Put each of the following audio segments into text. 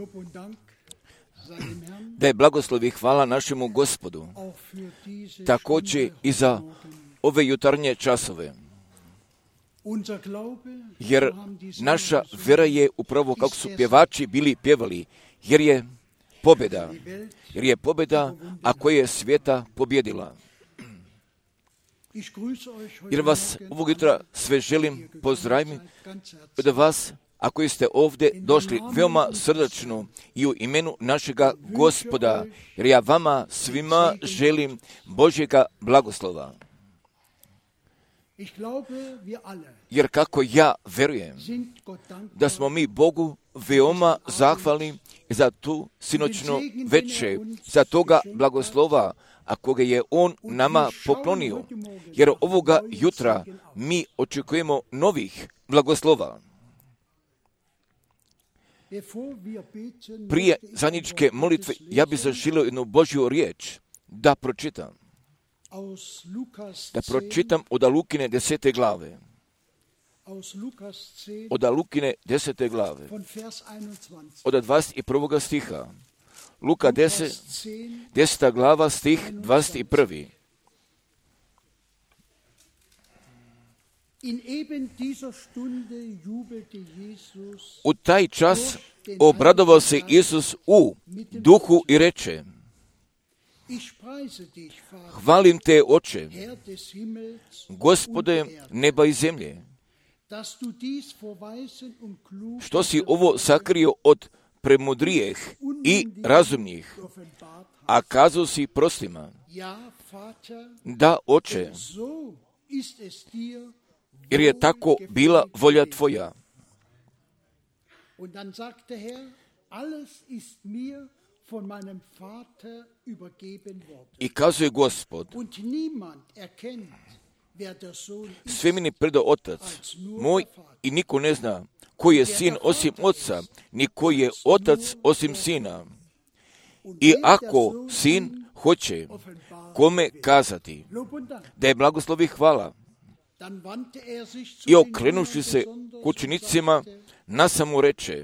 Da je blagoslov i hvala našemu Gospodu, također i za ove jutarnje časove. Jer naša vera je upravo kako su pjevači bili pjevali, jer je pobjeda, a koja je svijeta pobjedila. Jer vas ovog jutra sve želim pozdraviti od vas, a koji ste ovdje došli veoma srdačno i u imenu našega Gospoda, jer ja vama svima želim Božjega blagoslova. Jer kako ja verujem da smo mi Bogu veoma zahvalni za tu sinoćnu večer, za toga blagoslova, a koga je On nama poklonio. Jer ovoga jutra mi očekujemo novih blagoslova. Prije zajedničke molitve ja bih zaželio jednu Božju riječ da pročitam. Da pročitam od Lukine 10. glave. Od Lukine 10. glave. Od 21. stiha. Luka 10. glava, stih 21. U taj čas obradovao se Isus u duhu i reče: Hvalim te, Oče, Gospode neba i zemlje, što si ovo sakrio od premudrijeh i razumnih, a kazao si prostima. Da, Oče, jer je tako bila volja tvoja. I kazuje Gospod: sve mi predao Otac moj i niko ne zna koji je sin osim Oca, ni koji je Otac osim Sina. I ako Sin hoće kome kazati da je blagoslov i hvala, i okrenuši se k učenicima, nasamo reče: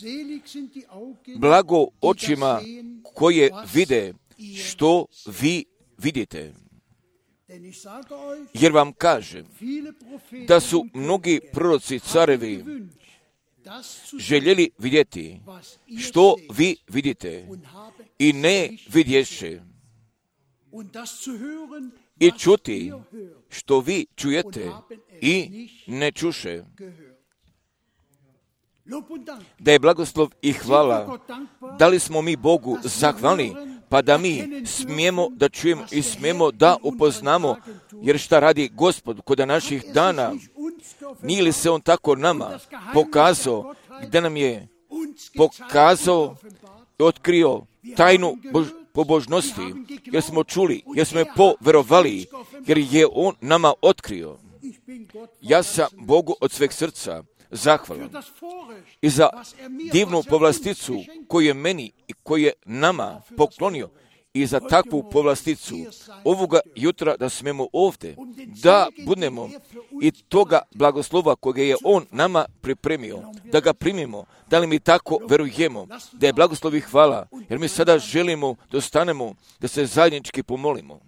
blago očima koje vide što vi vidite. Jer vam kažem da su mnogi proroci carevi željeli vidjeti što vi vidite i ne vidješe, i čuti što vi čujete i ne čuše. Da je blagoslov i hvala, da li smo mi Bogu zahvalni, pa da mi smijemo da čujemo i smijemo da upoznamo, jer šta radi Gospod kod naših dana? Nije li se On tako nama pokazao, gdje nam je pokazao i otkrio tajnu pobožnosti, jer smo čuli, jer smo je poverovali, jer je On nama otkrio. Ja sam Bogu od sveg srca zahvalan i za divnu povlasticu koju je meni i koju je nama poklonio, i za takvu povlasticu ovoga jutra da smemo ovdje, da budemo i toga blagoslova koga je On nama pripremio, da ga primimo, da li mi tako verujemo, da je blagoslov i hvala, jer mi sada želimo da stanemo, da se zajednički pomolimo.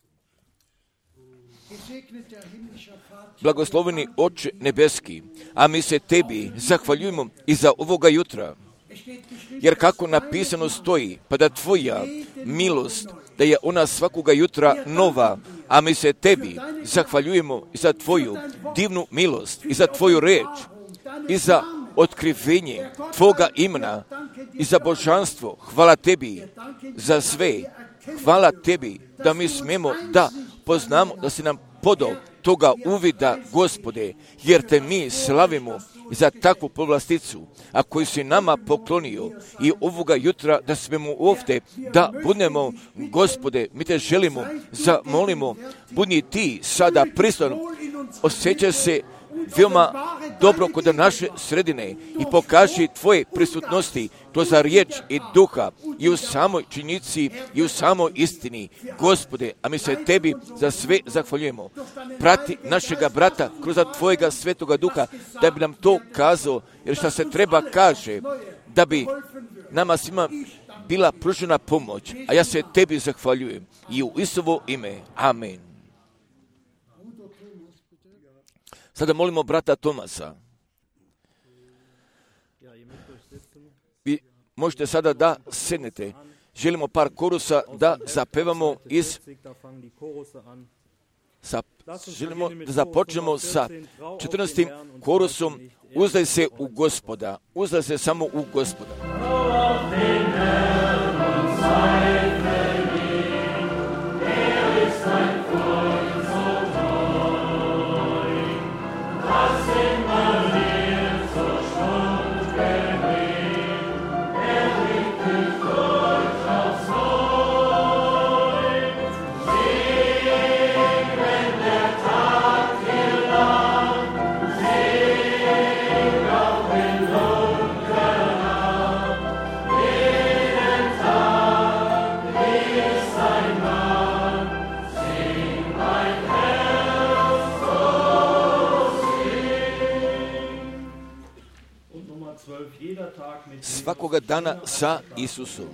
Blagosloveni Oče nebeski, a mi se Tebi zahvaljujemo i za ovoga jutra, jer kako napisano stoji, pa da Tvoja milost, da je ona svakoga jutra nova, a mi se Tebi zahvaljujemo i za Tvoju divnu milost, i za Tvoju reč, i za otkrivenje Tvoga imena, i za božanstvo. Hvala Tebi za sve. Hvala Tebi da mi smijemo da poznamo, da si nam podao toga uvida, Gospode, jer Te mi slavimo za takvu povlasticu, a koju si nama poklonio, i ovoga jutra da smemo ovdje, da budemo, Gospode, mi Te želimo, zamolimo, budni Ti sada prisutan, osjećaj se veoma dobro kod naše sredine i pokaži Tvoje prisutnosti, to za riječ i duha, i u samoj činjenici, i u samoj istini, Gospode, a mi se Tebi za sve zahvaljujemo. Prati našega brata kroz Tvojega svetoga duha, da bi nam to kazao, jer šta se treba kaže, da bi nama svima bila pružena pomoć, a ja se tebi zahvaljujem. I u Isusovo ime. Amen. Sada molimo brata Tomasa. Vi možete sada da sednete. Želimo par korusa da zapevamo želimo da započnemo sa 14. korusom Uzdaj se u Gospoda. Uzdaj se samo u Gospoda. Svakoga dana sa Isusom.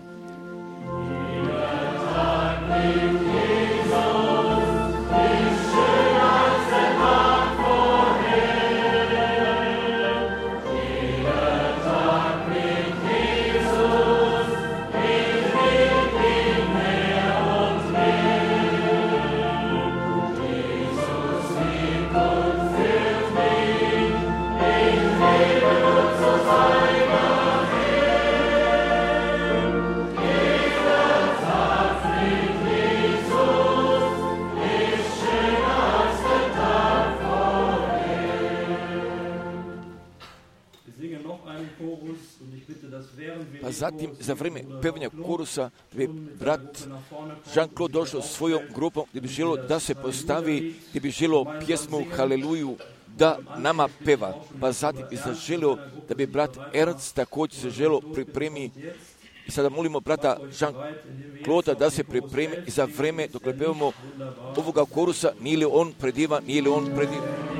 Pa zatim, za vrijeme pevanja korusa, brat Jean-Claude došao svojom grupom gdje bi želio da se postavi, gdje bi želio pjesmu Haleluju da nama peva. Pa zatim bi zaželio da bi brat Ernst također se želio pripremi. I sada molimo brata Jean-Claude da se pripremi i za vrijeme dok ne pevamo ovoga korusa, nije li on predivan, nije li on predivan.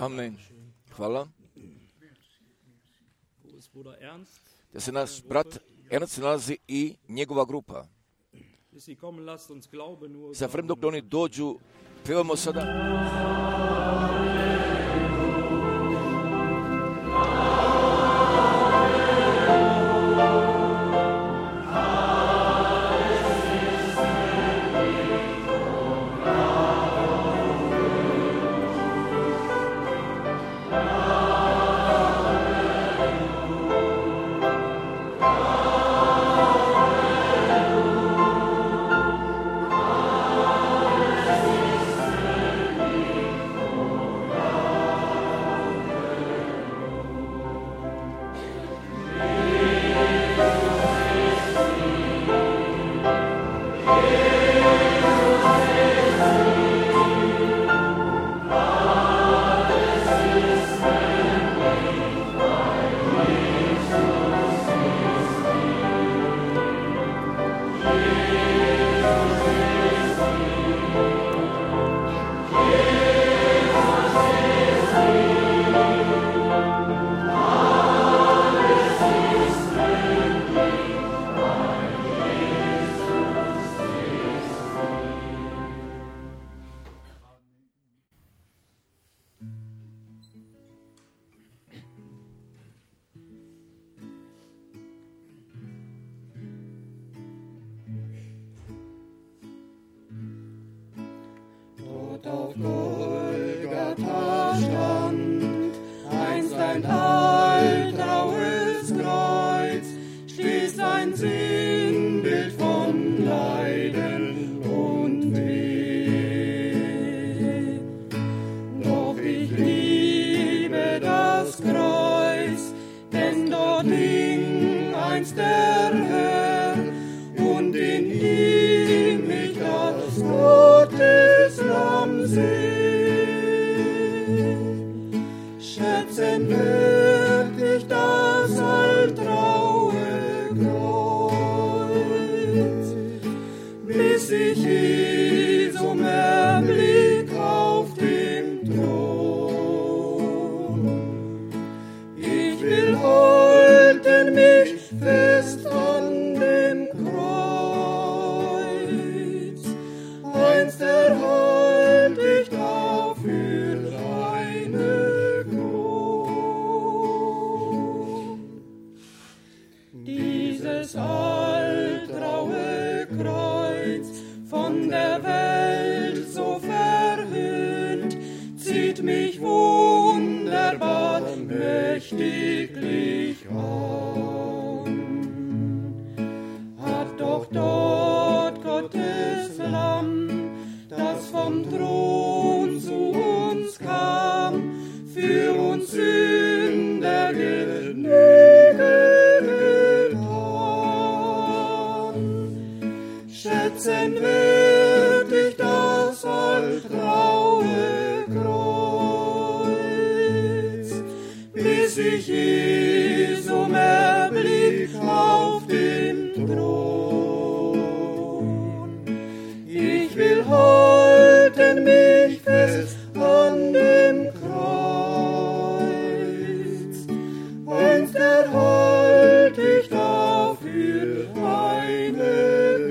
Amen. Hvala. Da se naš brat Ernst nalazi i njegova grupa. Za vreme dok oni dođu, pevamo sada. Auf Golgatha stand einst ein altgraues Kreuz, stieß ein Sinnbild von Leiden und Weh. Doch ich liebe das Kreuz, denn dort hing einst der Herr und in ihm mich das Gotteslamm seh. Schätzen wird ich das altgraue Kreuz, bis ich Jesum erblick auf dem Thron. Ich will halten mich fest an dem Kreuz, einst erhalt ich dafür eine Kron. Dieses altgraue Kreuz, von der Welt so verhöhnt, zieht mich wunderbar mächtiglich an. Hat doch dort Gottes Lamm, das vom Thron zu uns kam, für uns Sünder Genüge getan. Schätzen wird ich das altgraue Kreuz, bis ich Jesum erblick auf dem Thron. Ich will halten mich fest an dem Kreuz, einst erhalt ich dafür eine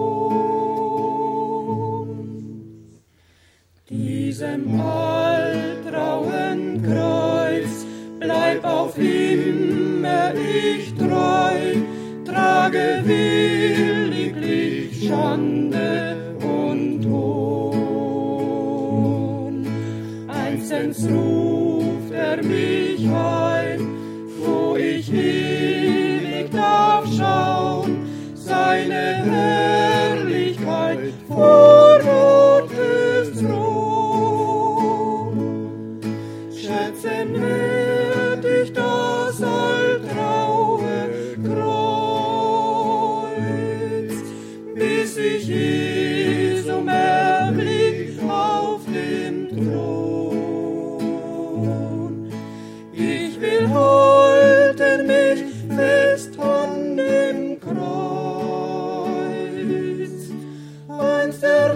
Kron. Diesem altgrauen Kreuz bleib auf immer ich treu, trage williglich Schande und Hohn. Einstens ruft mich heim, wo ich ewig darf schauen, seine Herrlichkeit vor Gottes Thron. Schätzen wird ich das altgraue Kreuz, bis ich Jesum erblick auf dem Thron. Ich will halten mich fest an dem Kreuz, einst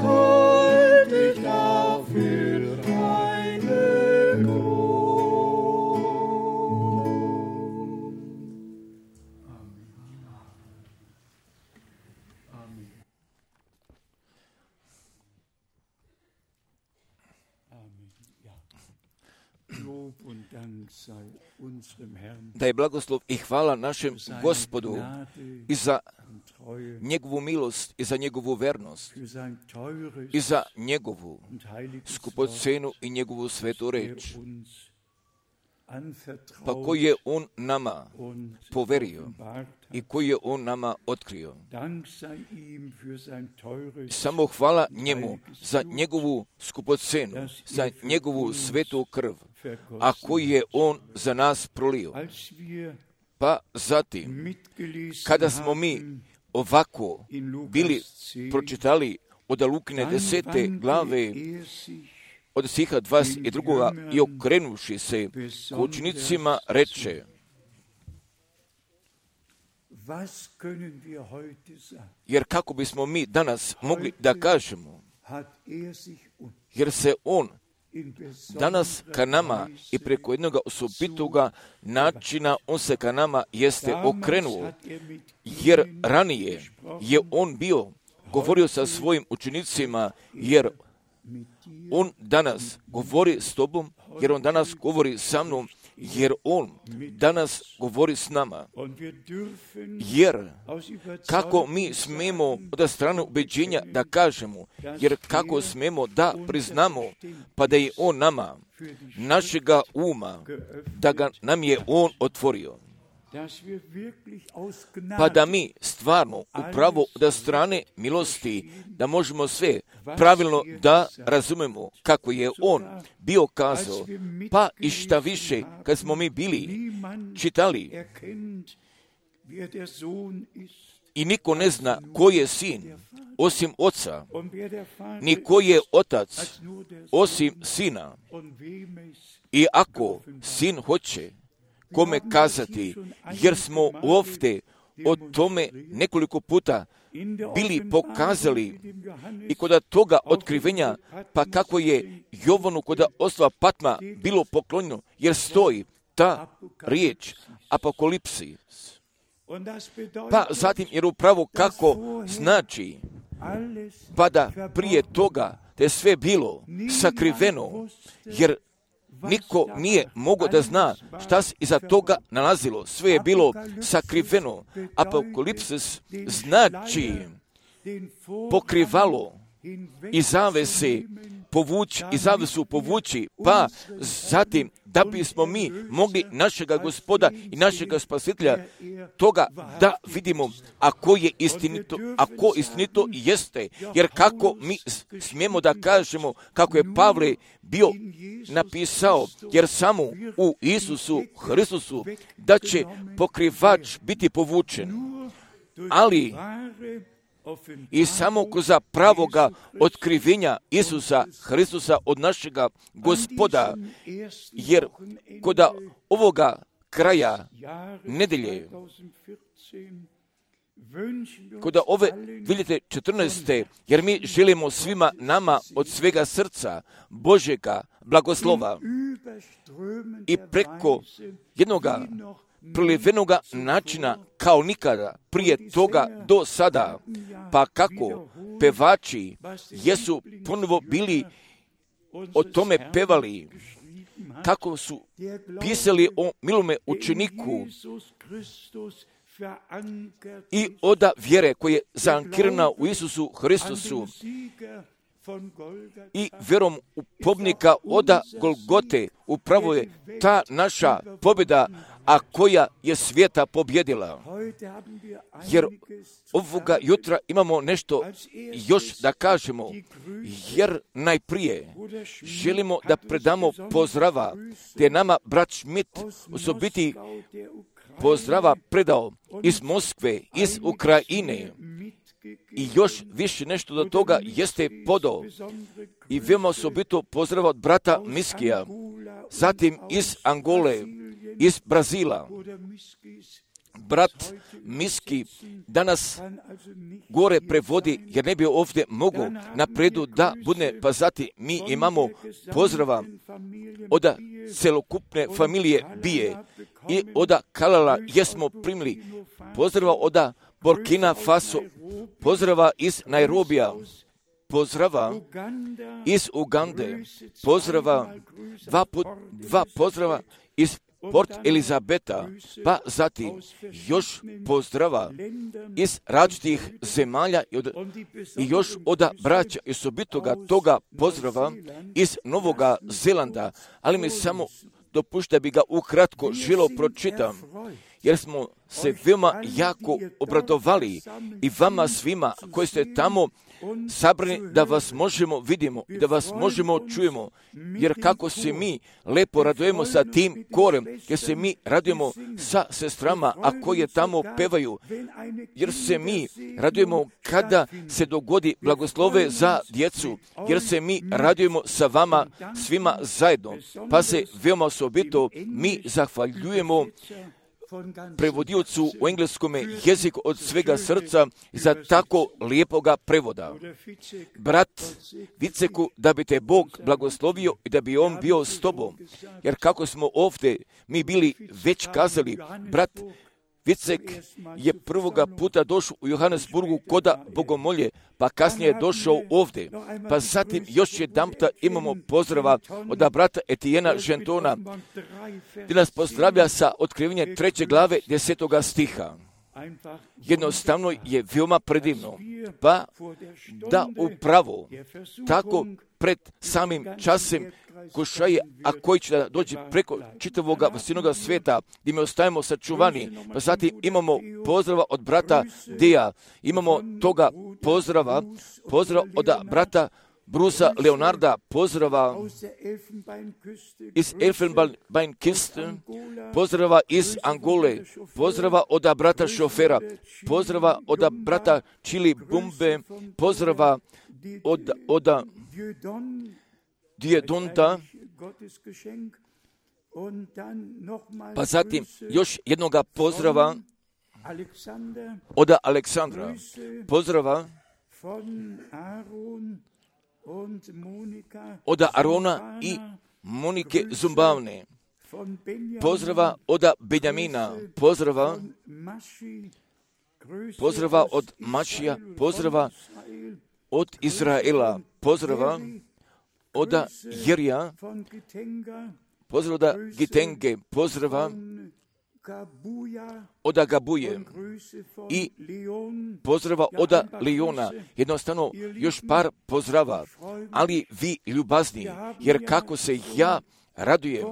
Da je blagoslov i hvala našem Gospodu i za njegovu milost i za njegovu vernost i za njegovu skupocenu i njegovu svetu reč, pa koji je on nama poverio i koji je on nama otkrio. Samo hvala njemu za njegovu skupocenu, za njegovu svetu krv, a koji je on za nas prolio. Pa zatim, kada smo mi ovako bili pročitali od Lukine 10. glave, od stiha 22. i okrenuši se k učenicima reče: jer kako bismo mi danas mogli da kažemo, jer se on danas ka nama i preko jednog osobitoga načina on se ka nama jeste okrenuo, jer ranije je on govorio sa svojim učenicima, jer on danas govori s tobom, jer on danas govori sa mnom, jer on danas govori s nama. Jer kako mi smemo od strane ubeđenja da kažemo, jer kako smemo da priznamo, pa da je on nama, našega uma, da ga nam je on otvorio. Pa da mi stvarno upravo od strane milosti da možemo sve pravilno da razumemo kako je on bio kazao, pa i šta više kad smo mi bili čitali i niko ne zna ko je sin osim oca, ni ko je otac osim sina, i ako sin hoće kome kazati, jer smo ovdje o tome nekoliko puta bili pokazali i kod toga otkrivenja, pa kako je Jovanu kod oslova Patma bilo poklonjeno, jer stoji ta riječ apokalipsis. Pa zatim, jer upravo kako znači, pa da prije toga te sve bilo sakriveno, jer niko nije mogao da zna šta se iza toga nalazilo. Sve je bilo sakriveno. Apokalipsis znači pokrivalo i zavesu povući, pa zatim da bismo mi mogli našega Gospoda i našega Spasitelja toga da vidimo, ako istinito jeste, jer kako mi smijemo da kažemo kako je Pavle bio napisao, jer samo u Isusu Hristusu da će pokrivač biti povučen, ali i samo kroz pravoga otkrivenja Isusa Hristusa od našega Gospoda, jer kod ovoga kraja nedelje, kod ove 2014. jer mi želimo svima nama od svega srca Božjega blagoslova i preko jednoga prolivenoga načina kao nikada prije toga do sada, pa kako pevači jesu ponovo bili o tome pevali, kako su pisali o milome učeniku i od vjere koja je zaankirana u Isusu Hristusu i vjerom u pobnika od Golgote, upravo je ta naša pobjeda, a koja je svijeta pobjedila. Jer ovoga jutra imamo nešto još da kažemo, jer najprije želimo da predamo pozdrava, te nama brat Schmidt osobiti pozdrava predao iz Moskve, iz Ukrajine, i još više nešto do toga jeste podao. I veoma osobito pozdrava od brata Miskija, zatim iz Angole, iz Brazila. Brat Miski danas gore prevodi, jer ne bi ovdje mogao napredu da bude, pa zatim mi imamo pozdrava od celokupne familije Bije i od Kalala jesmo primili pozdrava od Burkina Faso, pozdrava iz Nairobija, pozdrava iz Ugande, pozdrava, dva pozdrava iz Port Elizabeta, pa zatim još pozdrava iz različitih zemalja i još od braća i osobitoga toga pozdrava iz Novoga Zelanda, ali mi samo dopušta bi ga ukratko želo pročitam, jer smo se veoma jako obradovali i vama svima koji ste tamo sabrani da vas možemo vidimo i da vas možemo čujemo, jer kako se mi lepo radujemo sa tim korem, jer se mi radujemo sa sestrama, a koje tamo pevaju, jer se mi radujemo kada se dogodi blagoslove za djecu, jer se mi radujemo sa vama svima zajedno, pa se veoma osobito mi zahvaljujemo prevodiocu u engleskom jeziku od svega srca za tako lijepoga prevoda. Brat Viceku, da bi te Bog blagoslovio i da bi on bio s tobom. Jer kako smo ovdje mi bili već kazali, brat Vicek je prvoga puta došao u Johannesburgu koda bogomolje, pa kasnije je došao ovdje. Pa zatim još jedanputa imamo pozdrava od brata Etijena Žentona, gdje nas pozdravlja sa otkrivenjem 3. glave 10. stiha. Jednostavno je veoma predivno, pa da upravo tako pred samim časem kušaje, a koji će da dođe preko čitavoga vasinoga svijeta, gdje mi ostajemo sačuvani. Pa zatim imamo pozdrava od brata Deja, imamo toga pozdrava od brata Brusa Leonarda, pozdrava iz Elfenbeinküste, pozdrava iz Angole, pozdrava od brata Šofera, pozdrava od brata Čili Bumbe, pozdrava od Djedonta, pa zatim još jednoga pozdrava od Aleksandra, pozdrava od Arona i Monike Zumbavne, pozdrava od Benjamina, pozdrava od Mašija, pozdrava od Izraela, pozdrava od Jerija, pozdrava od Gitenge, pozdrava od Gabuje i pozdrava od Leona. Jednostavno još par pozdrava, ali vi ljubazni, jer kako se ja radujem,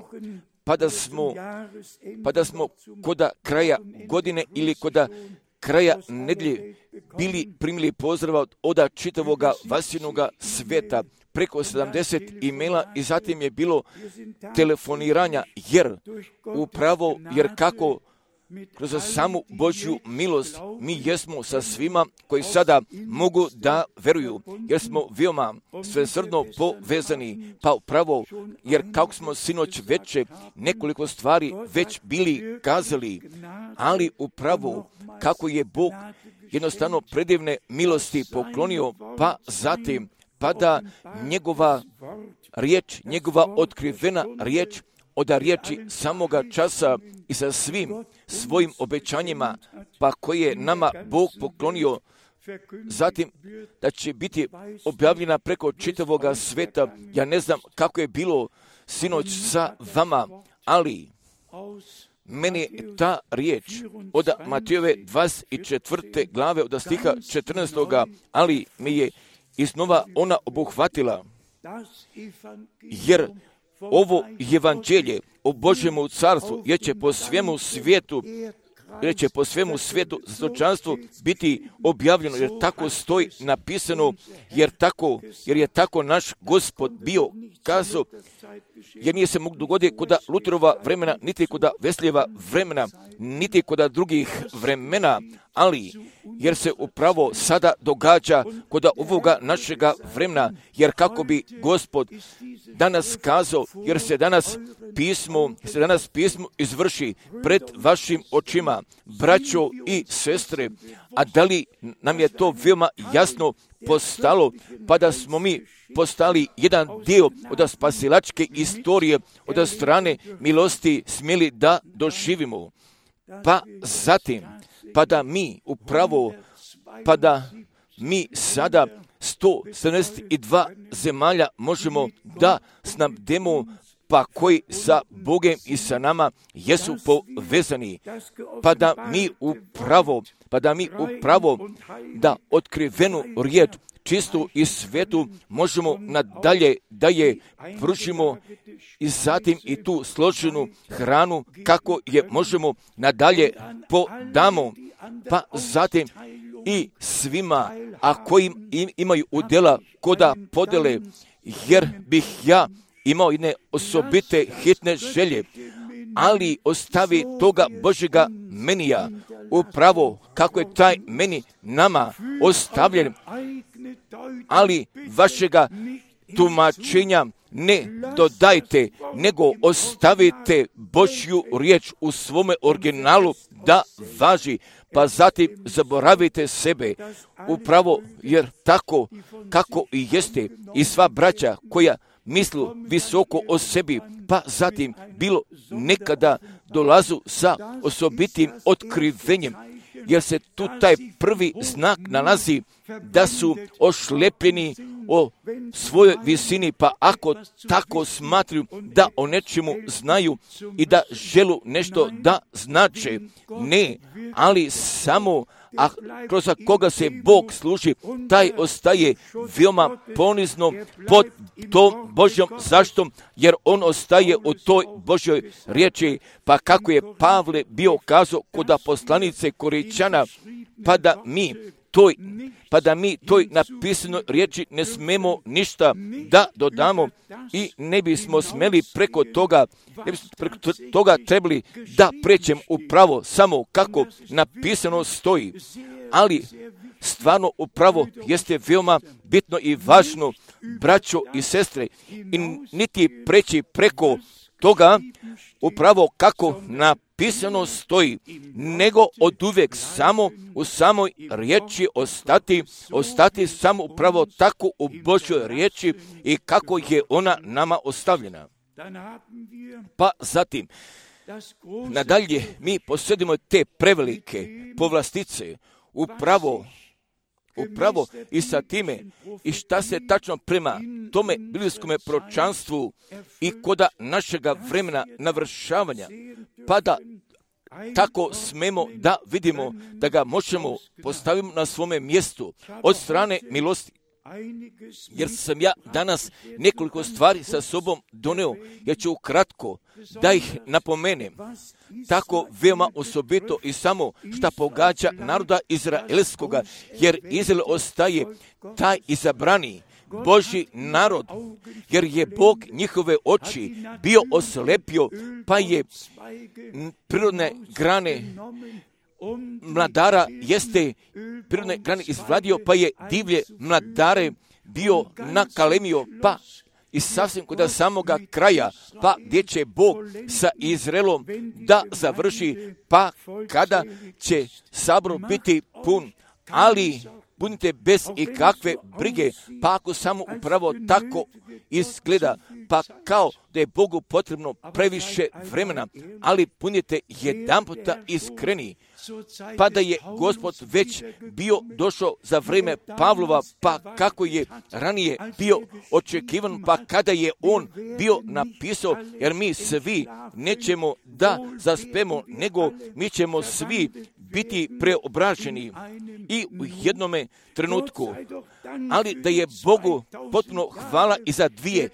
pa da smo kod kraja godine ili kod kraja nedjelje bili primili pozdrava od čitavoga vasinoga svijeta, preko 70 e-maila i zatim je bilo telefoniranja, jer kako kroz samu Božju milost mi jesmo sa svima koji sada mogu da veruju, jer smo veoma svesrdno povezani, pa upravo, jer kako smo sinoć veče nekoliko stvari već bili kazali, ali upravo kako je Bog jednostavno predivne milosti poklonio, pa zatim pa da njegova riječ, njegova otkrivena riječ od riječi samoga časa i sa svim svojim obećanjima, pa koje je nama Bog poklonio, zatim da će biti objavljena preko čitavoga sveta. Ja ne znam kako je bilo sinoć sa vama, ali meni je ta riječ od Matejove 24. glave od stiha 14. ali mi je iznova ona obuhvatila, jer ovo evanđelje o Božjemu carstvu jer će po svemu svijetu stočanstvu biti objavljeno, jer tako stoji napisano, jer je tako naš Gospod bio kazao, jer nije se mogu dogoditi kod Luterova vremena, niti kod Veslijeva vremena, niti kod drugih vremena, ali jer se upravo sada događa kod ovoga našega vremena, jer kako bi Gospod danas kazao, jer se danas pismo izvrši pred vašim očima, braćo i sestre, a da li nam je to veoma jasno postalo, pa da smo mi postali jedan dio od spasilačke istorije, od strane milosti smjeli da doživimo. Pa zatim, pa da mi sada 172 zemalja možemo da snabdemo, pa koji sa Bogem i sa nama jesu povezani, pa da mi upravo da otkrivenu riječ, čistu i svetu, možemo nadalje da je pružimo i zatim i tu složenu hranu, kako je možemo nadalje podamo, pa zatim i svima, a koji imaju udjela koda podele, jer bih ja imao jedne osobite hitne želje, ali ostavi toga Božjega menija, upravo kako je taj meni nama ostavljen, ali vašega tumačenja ne dodajte, nego ostavite Božju riječ u svome originalu da važi, pa zatim zaboravite sebe, upravo jer tako kako i jeste i sva braća koja mislu visoko o sebi, pa zatim bilo nekada dolazu sa osobitim otkrivenjem, jer se tu taj prvi znak nalazi da su ošlepljeni o svojoj visini, pa ako tako smatruju da o nečemu znaju i da želu nešto da znače, ne, ali samo kroz koga se Bog služi, taj ostaje veoma ponizno pod tom Božjom zaštom, jer on ostaje u toj Božjoj riječi, pa kako je Pavle bio kazao kod poslanice Korinćana, pa da mi toj napisanoj riječi ne smemo ništa da dodamo i ne bismo smeli preko toga trebali da prećemo upravo samo kako napisano stoji. Ali stvarno upravo jeste veoma bitno i važno, braćo i sestre, i niti preći preko toga upravo kako napisano stoji, nego oduvijek samo u samoj riječi ostati samo upravo tako u Božjoj riječi i kako je ona nama ostavljena. Pa zatim, nadalje mi posjedimo te prevelike povlastice, upravo i sa time i šta se tačno prema tome biblijskome proročanstvu i koda našega vremena navršavanja, pa da tako smemo da vidimo da ga možemo postaviti na svome mjestu od strane milosti. Jer sam ja danas nekoliko stvari sa sobom doneo, ja ću ukratko da ih napomenem, tako veoma osobito i samo šta pogađa naroda izraelskoga, jer Izrael ostaje taj izabrani Božji narod, jer je Bog njihove oči bio oslepio, pa je prirodne grane mladara prirodne grane izvladio, pa je divlje mladare bio nakalemio, pa i sasvim kod samoga kraja, pa gdje će Bog sa Izraelom da završi, pa kada će sabor biti pun, ali budite bez ikakve brige, pa ako samo upravo tako izgleda, pa kao da je Bogu potrebno previše vremena, ali budite jedanputa iskreni, pa da je Gospod već bio došao za vrijeme Pavlova, pa kako je ranije bio očekivan, pa kada je on bio napisao, jer mi svi nećemo da zaspemo, nego mi ćemo svi biti preobraženi i u jednome trenutku. Ali da je Bogu potpuno hvala i za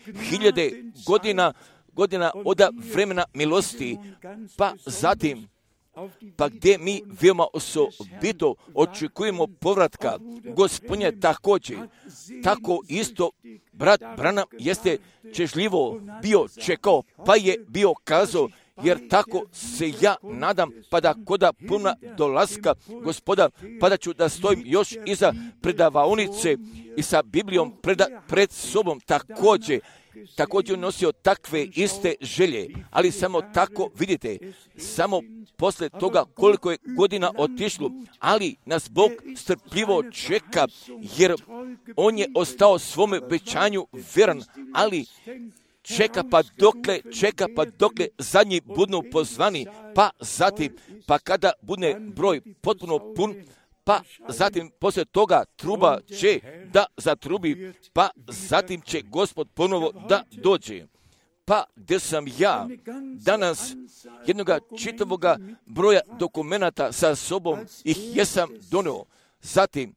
2000 godina od vremena milosti, pa zatim, pa gdje mi veoma osobito očekujemo povratka Gospodnje također, tako isto brat Branham jeste čežljivo bio čekao, pa je bio kazao, jer tako se ja nadam, pa da koda puna dolaska Gospoda, pa da ću da stojim još iza predavaonice i sa Biblijom pred sobom također nosio takve iste želje, ali samo tako vidite, samo posle toga koliko je godina otišlo, ali nas Bog strpljivo čeka, jer on je ostao svome obećanju vjeran, ali čeka pa dokle zadnji budu pozvani, pa zatim, pa kada bude broj potpuno pun, pa zatim poslije toga truba će da zatrubi, pa zatim će Gospod ponovo da dođe. Pa gdje sam ja danas jednoga čitavoga broja dokumenata sa sobom ih jesam donio. Zatim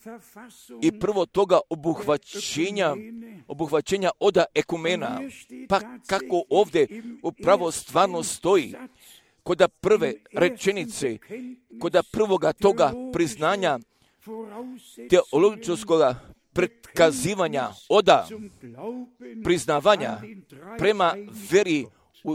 i prvo toga obuhvaćenja oda ekumena. Pa kako ovdje upravo stvarno stoji, kod prve rečenice, kod prvoga toga priznanja teološkoga pretkazivanja oda priznavanja prema veri u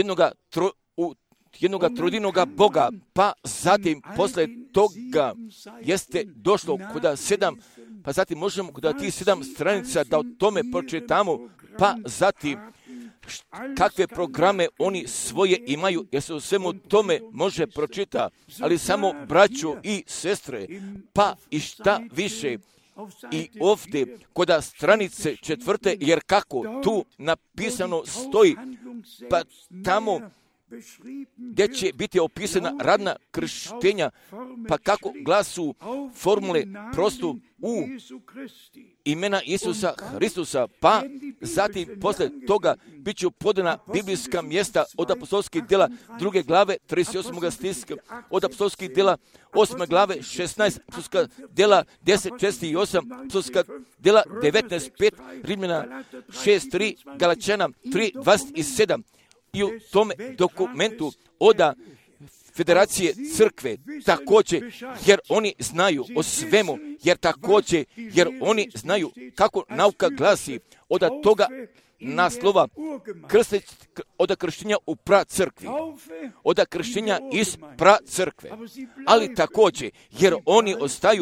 jednoga trodinoga Boga, pa zatim poslije toga jeste došlo kod 7, pa zatim možemo kod tih 7 stranica da o tome pročitamo, pa zatim kakve programe oni svoje imaju, jer se o svemu tome može pročita, ali samo braćo i sestre, pa i šta više. I ovdje kod stranice 4, jer kako tu napisano stoji, pa tamo gdje će biti opisana radna krštenja, pa kako glasu formule prostu u imena Isusa Hristusa, pa zatim poslije toga bit će podana biblijska mjesta od apostolskih djela 2. glave 38. stiha, od apostolskih djela 8. glave 16, apostolska djela 10, 6 i 8, apostolska djela 19, 5, Rimljana 6, 3, Galačana 3, 27. I u tome dokumentu oda Federacije crkve također, jer oni znaju o svemu, jer oni znaju kako nauka glasi od toga naslova od krštenja u pra crkvi, od krštenja iz pra crkve, ali također, jer oni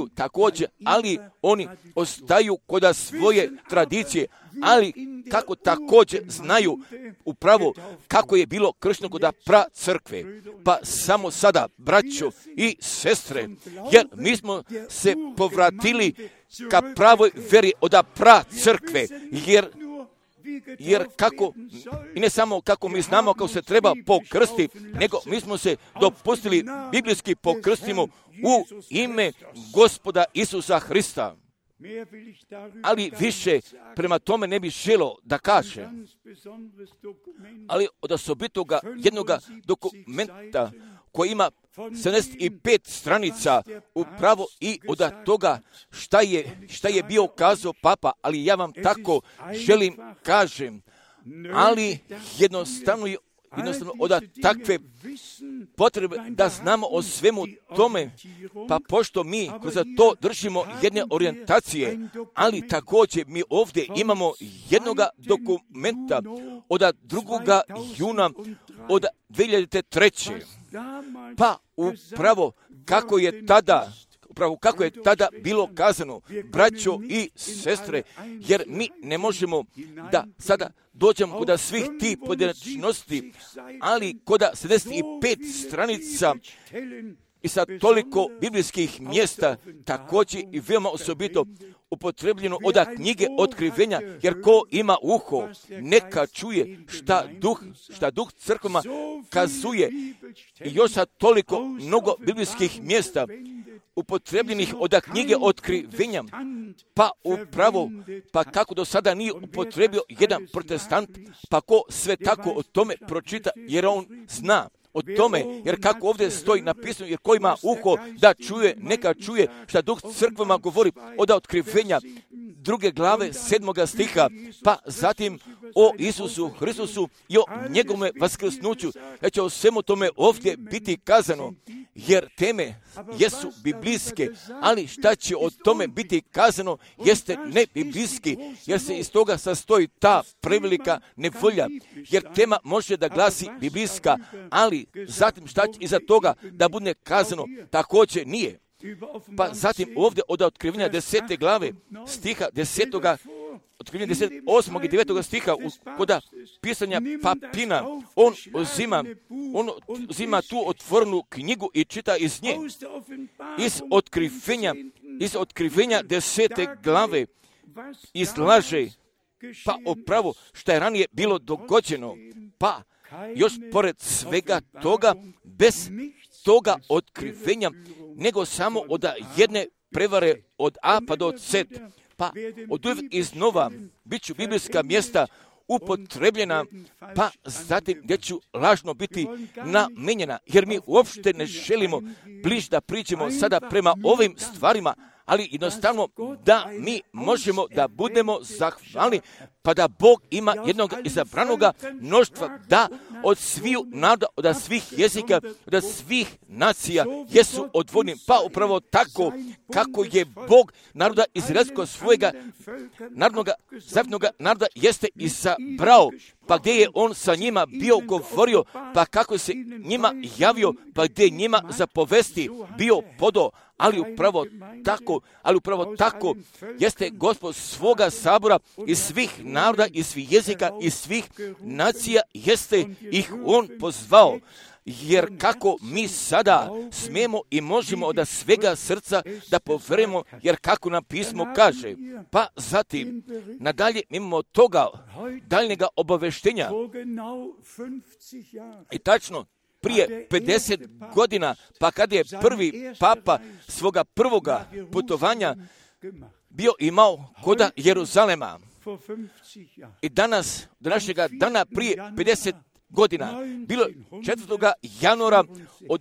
ostaju kod svoje tradicije, ali kako također znaju upravo kako je bilo kršteno kod pra crkve. Pa samo sada, braćo i sestre, jer mi smo se povratili ka pravoj veri od pra crkve, jer kako, i ne samo kako mi znamo kako se treba pokrstiti, nego mi smo se dopustili biblijski pokrstimo u ime Gospoda Isusa Hrista. Ali više prema tome ne bi želo da kaže, ali od osobitoga jednoga dokumenta koji ima 75 stranica upravo i od toga šta je bio kazao papa, ali ja vam tako želim kažem, ali jednostavno od takve potrebe da znamo o svemu tome, pa pošto mi kroz to držimo jedne orijentacije, ali također mi ovdje imamo jednoga dokumenta od 2. juna od 2003. Pa upravo kako je tada bilo kazano, braćo i sestre, jer mi ne možemo da sada dođemo kod svih tih pojedinačnosti, ali kod 75 stranica i sa toliko biblijskih mjesta, također i veoma osobito upotrebljeno od knjige Otkrivenja, jer ko ima uho, neka čuje šta duh crkvama kazuje, i još sa toliko mnogo biblijskih mjesta upotrebljenih od knjige Otkrivenja, pa upravo, pa kako do sada nije upotrebio jedan protestant, pa ko sve tako o tome pročita, jer on zna o tome, jer kako ovdje stoji napisano, jer ko ima uho da čuje, neka čuje šta duh crkvama govori od Otkrivenja 2. glave 7. stiha, pa zatim o Isusu Hristusu i o njegovome vaskrsnuću, da će o svemu tome ovdje biti kazano, jer teme jesu biblijske, ali šta će o tome biti kazano jeste ne biblijski, jer se iz toga sastoji ta prevelika nevolja, jer tema može da glasi biblijska, ali zatim šta će iza toga da bude kazano također nije. Pa zatim ovdje od Otkrivenja 10. glave stiha 10. Otkrivenja 8. i 9. stiha kod pisanja Papina, on uzima tu otvorenu knjigu i čita iz nje. Iz Otkrivenja 10. glave izlaže pa upravo šta je ranije bilo dogođeno, pa još pored svega toga, bez toga otkrivenja nego samo od jedne prevare od A pa do Z. Pa od uvijek iznova bit ću biblijska mjesta upotrebljena, pa zatim gdje ću lažno biti namijenjena, jer mi uopšte ne želimo bliž da priđemo sada prema ovim stvarima, ali jednostavno da mi možemo da budemo zahvalni, pa da Bog ima jednog izabranoga mnoštva, da od sviju naroda, od svih jezika, od svih nacija jesu odvojeni, pa upravo tako kako je Bog naroda izraskao svojega narodnoga, zavjetnoga naroda jeste izabrao, pa gdje je on sa njima bio govorio, pa kako se njima javio, pa gdje njima zapovesti bio podo, ali upravo tako jeste Gospod svoga sabora iz svih naroda, iz svih jezika, iz svih nacija jeste ih on pozvao. Jer kako mi sada smijemo i možemo od svega srca da poverujemo, jer kako nam pismo kaže, pa zatim nadalje imamo toga daljnjega obaveštenja. I tačno prije 50 godina, pa kada je prvi papa svoga prvoga putovanja bio imao koda Jeruzalema. I danas, do našega dana prije 50 godina, bilo 4. januara od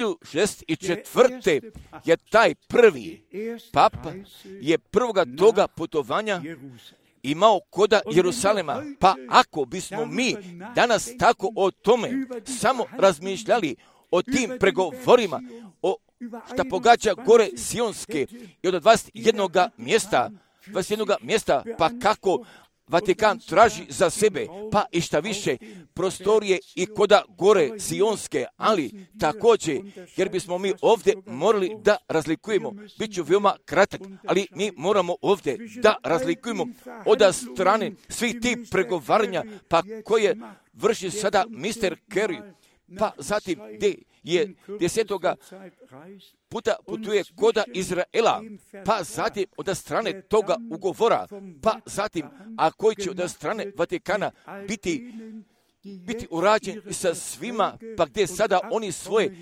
1064. je taj prvi papa je prvoga toga putovanja imao koda Jerusalema. Pa ako bismo mi danas tako o tome samo razmišljali, o tim pregovorima, o šta pogađa gore Sionske i od 21 mjesta, pa kako Vatikan traži za sebe, pa i šta više prostorije i koda gore Sionske, ali također, jer bismo mi ovdje morali da razlikujemo, bit ću veoma kratak, ali mi moramo ovdje da razlikujemo od strane svih tih pregovaranja, pa koje vrši sada Mr. Kerry, pa zatim gdje je 10. puta putuje koda Izraela, pa zatim od strane toga ugovora, pa zatim, a koji će od strane Vatikana biti urađen sa svima, pa gdje sada oni svoje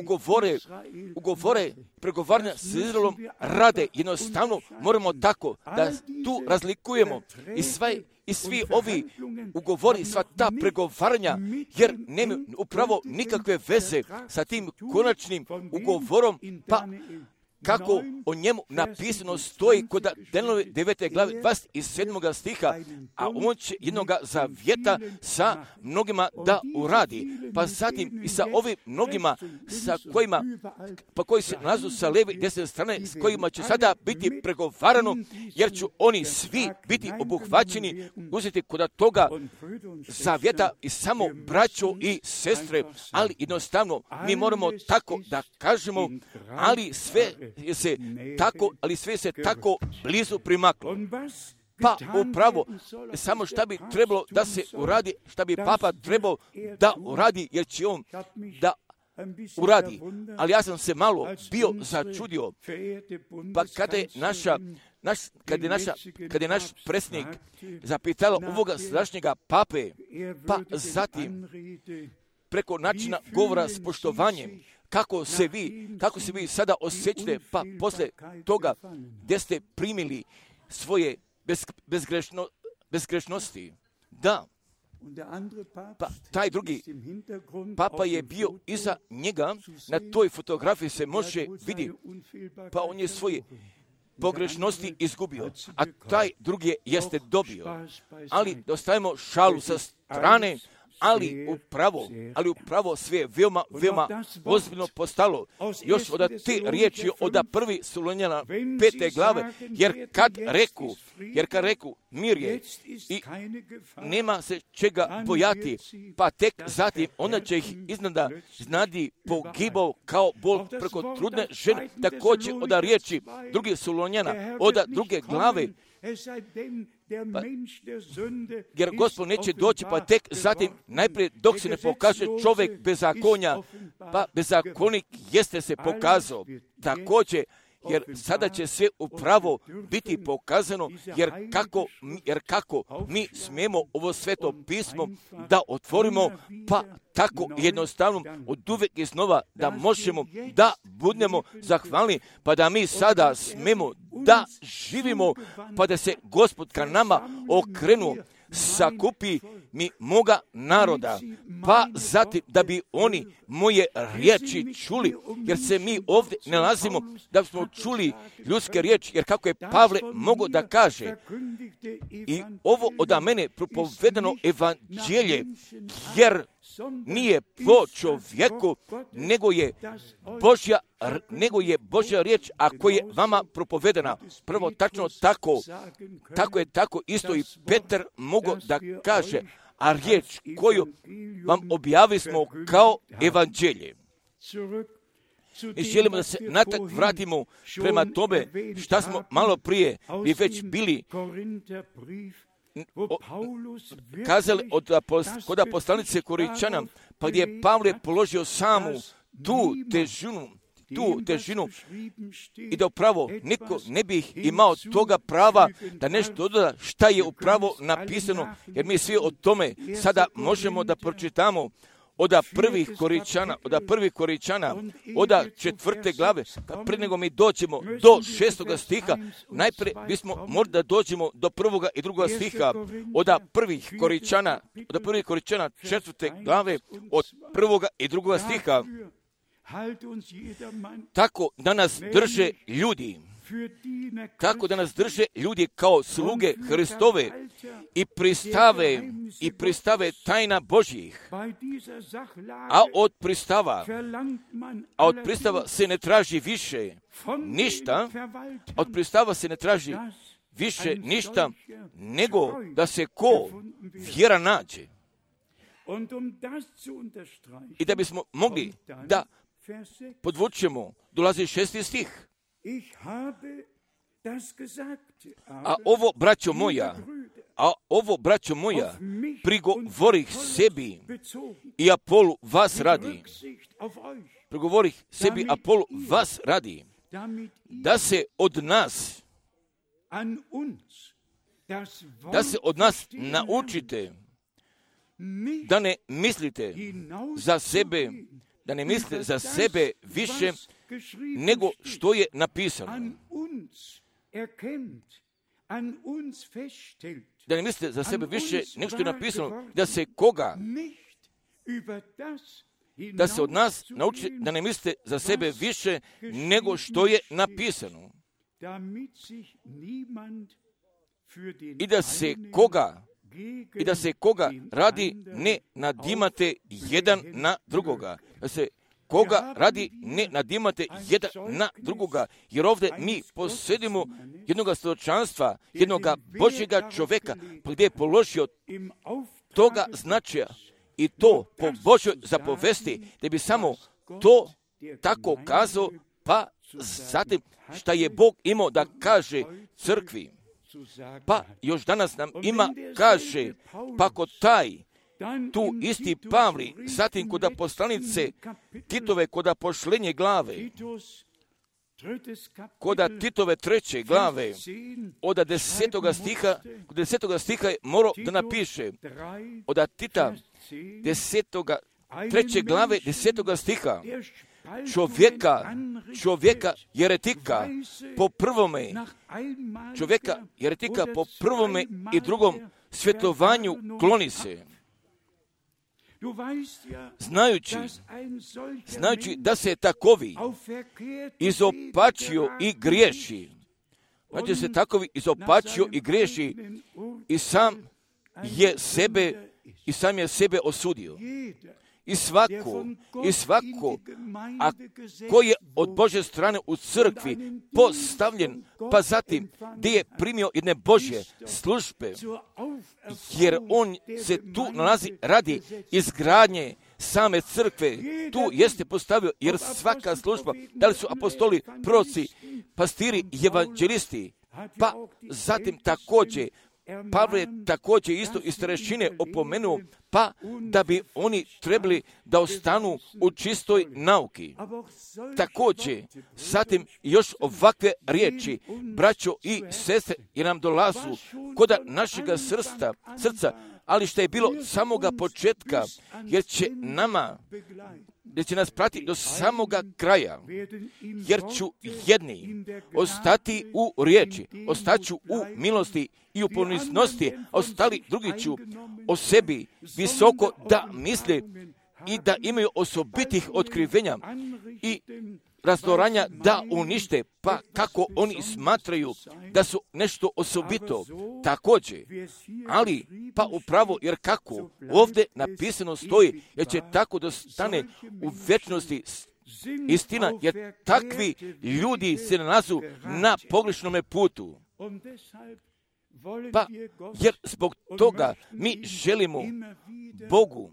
ugovore pregovaranja s Izraelom rade. Jednostavno moramo tako da tu razlikujemo i svi ovi ugovori, sva ta pregovaranja, jer nema upravo nikakve veze sa tim konačnim ugovorom, pa kako o njemu napisano stoji kod Danielove 9. glave 27. stiha, a on će jednoga zavjeta sa mnogima da uradi. Pa zatim i sa ovim mnogima sa kojima, pa koji se nalazu sa leve i desne strane, s kojima će sada biti pregovarano, jer će oni svi biti obuhvaćeni, uzeti kod toga zavjeta i samo braćo i sestre, ali jednostavno mi moramo tako da kažemo, ali sve se tako blizu primaklo. Pa upravo samo šta bi trebalo da se uradi, šta bi papa trebao da uradi, jer će on da uradi. Ali ja sam se malo bio začudio, pa kada je naš predsjednik zapitala ovoga sadašnjega pape, pa zatim preko načina govora s poštovanjem, kako se vi sada osjećate, pa posle toga gdje ste primili svoje bezgrešnosti. Da, pa taj drugi papa je bio iza njega, na toj fotografiji se može vidjeti, pa on je svoje pogrešnosti izgubio, a taj drugi jeste dobio. Ali da ostavimo šalu sa strane, ali upravo sve veoma ozbiljno postalo. Još od te riječi od 1. Solunjana 5. glave, jer kad reku mir je i nema se čega bojati, pa tek zatim onda će ih iznada znadi pogibao kao bol preko trudne žene. Također od riječi 2. Solunjana od 2. glave, jer Gospod neće doći, pa tek zatim najprije dok se ne pokaže čovjek bezakonja, pa bezakonik jeste se pokazao. Također jer sada će sve upravo biti pokazano, jer kako mi smijemo ovo sveto pismo da otvorimo, pa tako jednostavno od uvijek iznova da možemo da budemo zahvalni, pa da mi sada smijemo da živimo, pa da se Gospod ka nama okrenuo, sakupi mi moga naroda, pa zatim da bi oni moje riječi čuli, jer se mi ovdje nalazimo da smo čuli ljudske riječi, jer kako je Pavle mogao da kaže, i ovo od mene propovedano evanđelje, jer nije po čovjeku, nego je Božja riječ, a koja je vama propovedana. Prvo tačno tako isto i Petar mogao da kaže, a riječ koju vam objavili smo kao evanđelje. I želimo da se natak vratimo prema tome šta smo malo prije i već bili kazali kod poslanice Korinčana, pa gdje je Pavle položio samu tu težinu i da upravo niko ne bi imao toga prava da nešto doda šta je upravo napisano, jer mi svi o tome sada možemo da pročitamo od prvih Korinčana, od 4. glave, pa prije nego mi dođemo do 6. stiha, najprije bismo morali da dođemo do 1. i 2. stiha, od prvih Korinčana 4. glave, od 1. i 2. stiha. Tako da nas drže ljudi kao sluge Hristove i pristave tajna Božjih, a od pristava se ne traži više ništa, nego da se ko vjera nađe. I da bismo mogli da podvučemo, dolazi 6. stih. A ovo, braćo moja, prigovorih sebi i Apolu vas radi, da se od nas naučite da ne mislite za sebe više nego što je napisano. Da ne mislite za sebe više nego što je napisano, da se od nas nauči da ne mislite za sebe više nego što je napisano. I da se koga radi ne nadimate jedan na drugoga. Jer ovdje mi posjedimo jednoga svjedočanstva, jednoga Božjega čovjeka, gdje je položio toga značaja i to po Božjoj zapovesti, da bi samo to tako kazao, pa zatim šta je Bog imao da kaže crkvi. Pa još danas nam ima kaže, pa kod tu isti Pavli, zatim kod poslanice Titove, kod pošlenje glave, kod Titove 3. glave, od 10. stiha je morao da napiše, od Tita 3. glave 10. stiha, čovjeka jeretika po prvome i drugom svjetovanju kloni se. Znajući da se takovi izopačio i griješi. I sam je sebe osudio. I svako, a ko je od Božje strane u crkvi postavljen, pa zatim gdje je primio jedne Božje službe, jer on se tu nalazi radi izgradnje same crkve, tu jeste postavio, jer svaka služba, da li su apostoli, proroci, pastiri i evanđelisti, pa zatim također Pavle je također isto iz starešine opomenuo, pa da bi oni trebali da ostanu u čistoj nauki. Također, zatim još ovakve riječi, braćo i sestre, jer nam dolazu kod našega srca, ali što je bilo od samoga početka, jer će nas pratiti do samoga kraja, jer ću jedni ostati u riječi, ostaću u milosti i u poniznosti, a ostali drugi ću o sebi visoko da misle i da imaju osobitih otkrivenja i razdoranja da unište, pa kako oni smatraju da su nešto osobito. Također, ali pa upravo, jer kako ovdje napisano stoji, jer će tako da stane u vječnosti istina, jer takvi ljudi se nalazu na pogrešnome putu. Pa, jer zbog toga mi želimo Bogu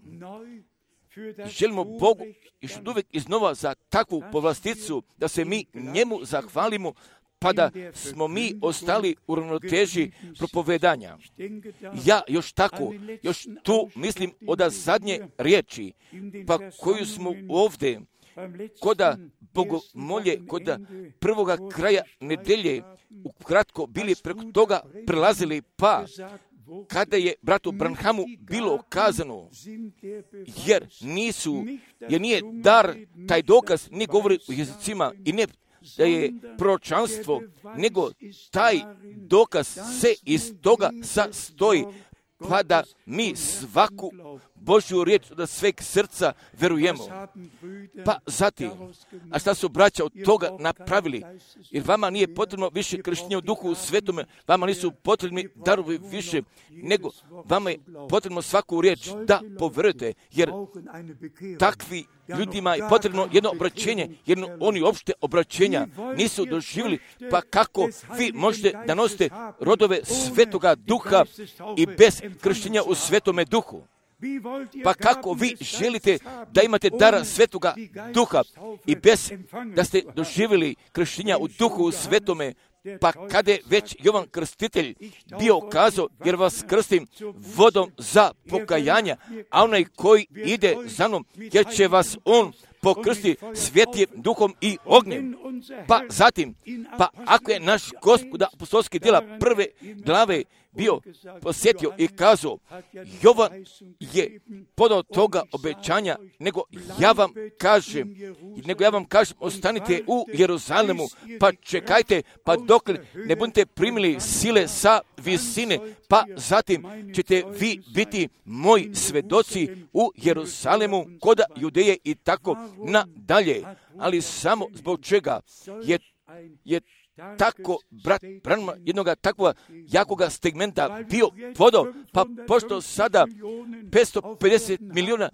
i što uvijek iznova za takvu povlasticu, da se mi njemu zahvalimo, pa da smo mi ostali u ravnoteži propovedanja. Ja još tu mislim od zadnje riječi, pa koju smo ovdje koda bogomolje, koda prvoga kraja nedelje ukratko bili preko toga prelazili, pa kada je bratu Branhamu bilo kazano, jer nije dar taj dokaz, ni govori u jezicima i ne da je proročanstvo, nego taj dokaz se iz toga sastoji, pa da mi svaku Božju riječ od sveg srca verujemo. Pa zatim, a šta su braća od toga napravili? Jer vama nije potrebno više krštenja u Duhu Svetome, vama nisu potrebni darovi više, nego vama je potrebno svaku riječ da poverujete, jer takvi ljudima je potrebno jedno obraćenje, jer oni uopšte obraćenja nisu doživjeli, pa kako vi možete da nosite rodove Svetoga Duha i bez krštenja u Svetome Duhu? Pa kako vi želite da imate dara Svetoga Duha i bez da ste doživjeli krštenja u Duhu Svetome? Pa kada je već Jovan Krstitelj bio kazao, jer vas krstim vodom za pokajanja, a onaj koji ide za mnom, jer će vas on pokrsti svjetlijim duhom i ognjem. Pa zatim, pa ako je naš Gospod apostolskih djela 1. glave bio posjetio i kazao, Jovan je podao toga obećanja, nego ja vam kažem, ostanite u Jeruzalemu, pa čekajte, pa dok ne budete primili sile sa visine, pa zatim ćete vi biti moji svedoci u Jeruzalemu, koda Judeje i tako nadalje. Ali samo zbog čega je tako brat Branham jednoga takvog jakoga segmenta bio podao, pa pošto sada 550 milijuna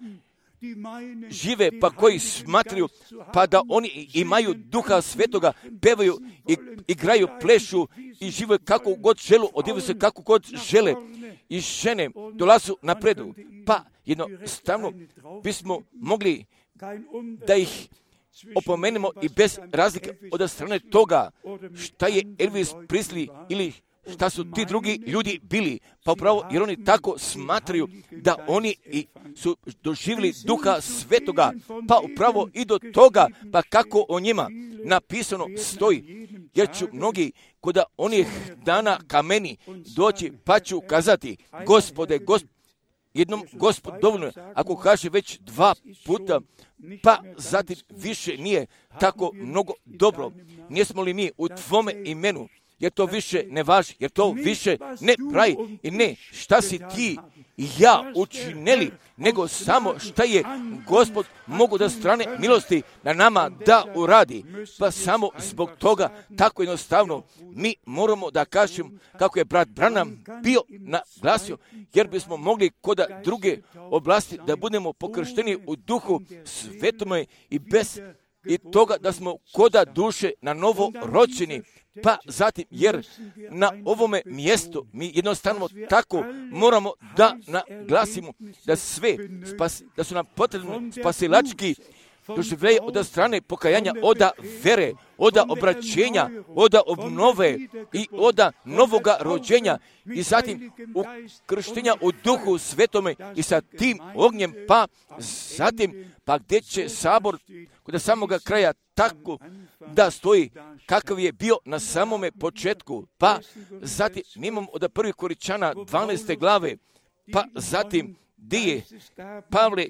žive, pa koji smatraju, pa da oni imaju Duha Svetoga, pevaju, igraju, plešu i žive kako god želu, odjevu se kako god žele i žene dolazu napredu. Pa jednostavno bismo mogli da ih opomenemo i bez razlike od strane toga šta je Elvis Presley ili šta su ti drugi ljudi bili, pa upravo jer oni tako smatraju da oni su doživjeli Duha Svetoga, pa upravo i do toga, pa kako o njima napisano stoji, jer ću mnogi kod onih dana kameni doći, pa ću kazati, Gospode, jednom Gospod dovoljno, ako kaže već 2 puta, pa zatim više nije tako mnogo dobro. Nismo li mi u tvome imenu, jer to više ne važi, jer to više ne pravi i ne šta si ti i ja učinili, nego samo šta je Gospod mogu da strane milosti na nama da uradi. Pa samo zbog toga, tako jednostavno, mi moramo da kažemo kako je brat Branham bio naglasio, jer bismo mogli kod druge oblasti da budemo pokršteni u Duhu Svetome i bez i toga da smo koda duše na novo rođeni. Pa zatim, jer na ovome mjestu mi jednostavno tako moramo da naglasimo da sve, da su nam potrebni spasilački doživljaje od strane pokajanja, oda vere, oda obraćenja, oda obnove i oda novoga rođenja i zatim ukrštenja u Duhu Svetome i sa tim ognjem, pa zatim, pa gdje će sabor kod samoga kraja tako da stoji kakav je bio na samome početku, pa zatim mi imamo od 1. Korinčana 12. glave, pa zatim gdje je Pavle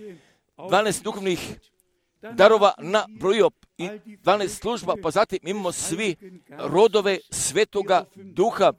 12 duhovnih darova nabrojio i 12 služba, pa zatim imamo svi rodove Svetoga Duha,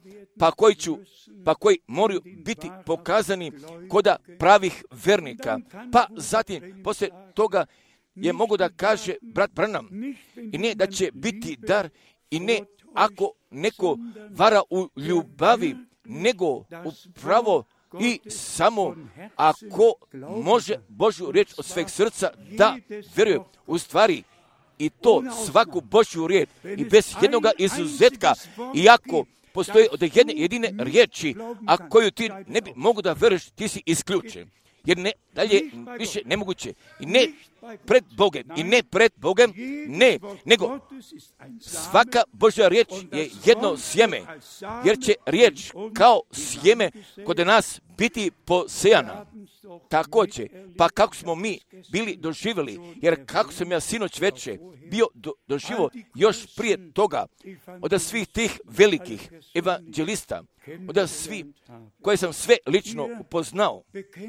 pa koji moraju biti pokazani koda pravih vernika. Pa zatim, poslije toga je mogu da kaže brat Branham, i ne da će biti dar, i ne ako neko vara u ljubavi, nego upravo i samo ako može Božju riječ od sveg srca da vjeruje u stvari i to svaku Božju riječ i bez jednoga izuzetka, iako postoji od jedine riječi, a koju ti ne bi mogu da veruješ, ti si isključen. Jer ne, dalje više nemoguće. I ne pred Bogem, ne, nego svaka Božja riječ je jedno sjeme, jer će riječ kao sjeme kod nas biti posejana. Također, pa kako smo mi bili doživjeli, jer kako sam ja sinoć veče bio doživo još prije toga, od svih tih velikih evanđelista, od svih koje sam sve lično upoznao,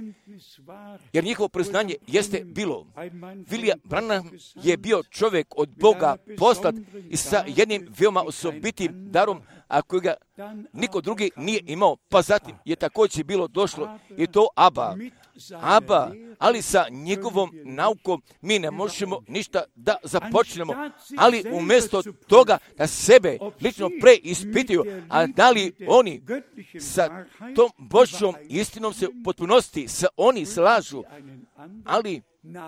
jer njihovo priznanje jeste bilo. William Branham je bio čovjek od Boga poslat i sa jednim veoma osobitim darom, a kojega niko drugi nije imao, pa zatim je također bilo došlo i to Abba, ali sa njegovom naukom mi ne možemo ništa da započnemo, ali umjesto toga da sebe lično preispituju, a da li oni sa tom Božjom istinom se u potpunosti oni slažu, ali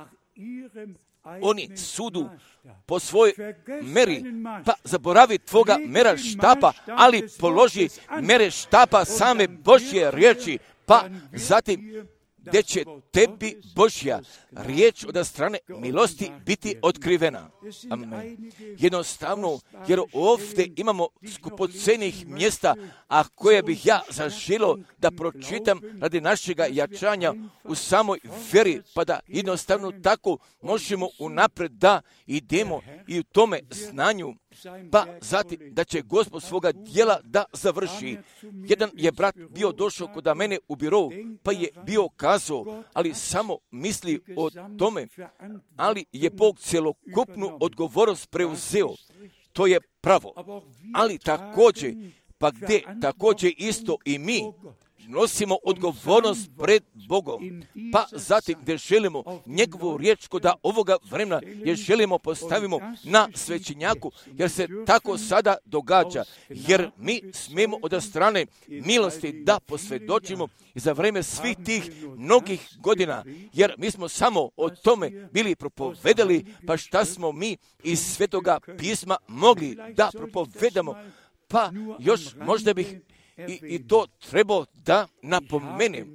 oni sudu po svojoj meri, pa zaboravi tvoga mera štapa, ali položi mere štapa same Božje riječi, pa zatim gdje će tebi Božja riječ od strane milosti biti otkrivena. Amen. Jednostavno, jer ovdje imamo skupocenih mjesta, a koje bih ja zaželio da pročitam radi našega jačanja u samoj vjeri, pa da jednostavno tako možemo unapred da idemo i u tome znanju, pa zatim da će Gospod svoga djela da završi. Jedan je brat bio došao kod mene u birovu, pa je bio kazao, ali samo misli o tome, ali je Bog cjelokupnu odgovornost preuzeo. To je pravo. Ali također, pa gdje također isto i mi nosimo odgovornost pred Bogom, pa zatim gdje želimo njegovu riječ kod ovoga vremena, jer želimo postavimo na svećenjaku, jer se tako sada događa, jer mi smijemo od strane milosti da posvjedočimo i za vrijeme svih tih mnogih godina, jer mi smo samo o tome bili propovedali, pa šta smo mi iz Svetoga pisma mogli da propovedamo, pa još možda bih i to trebao da napomenem,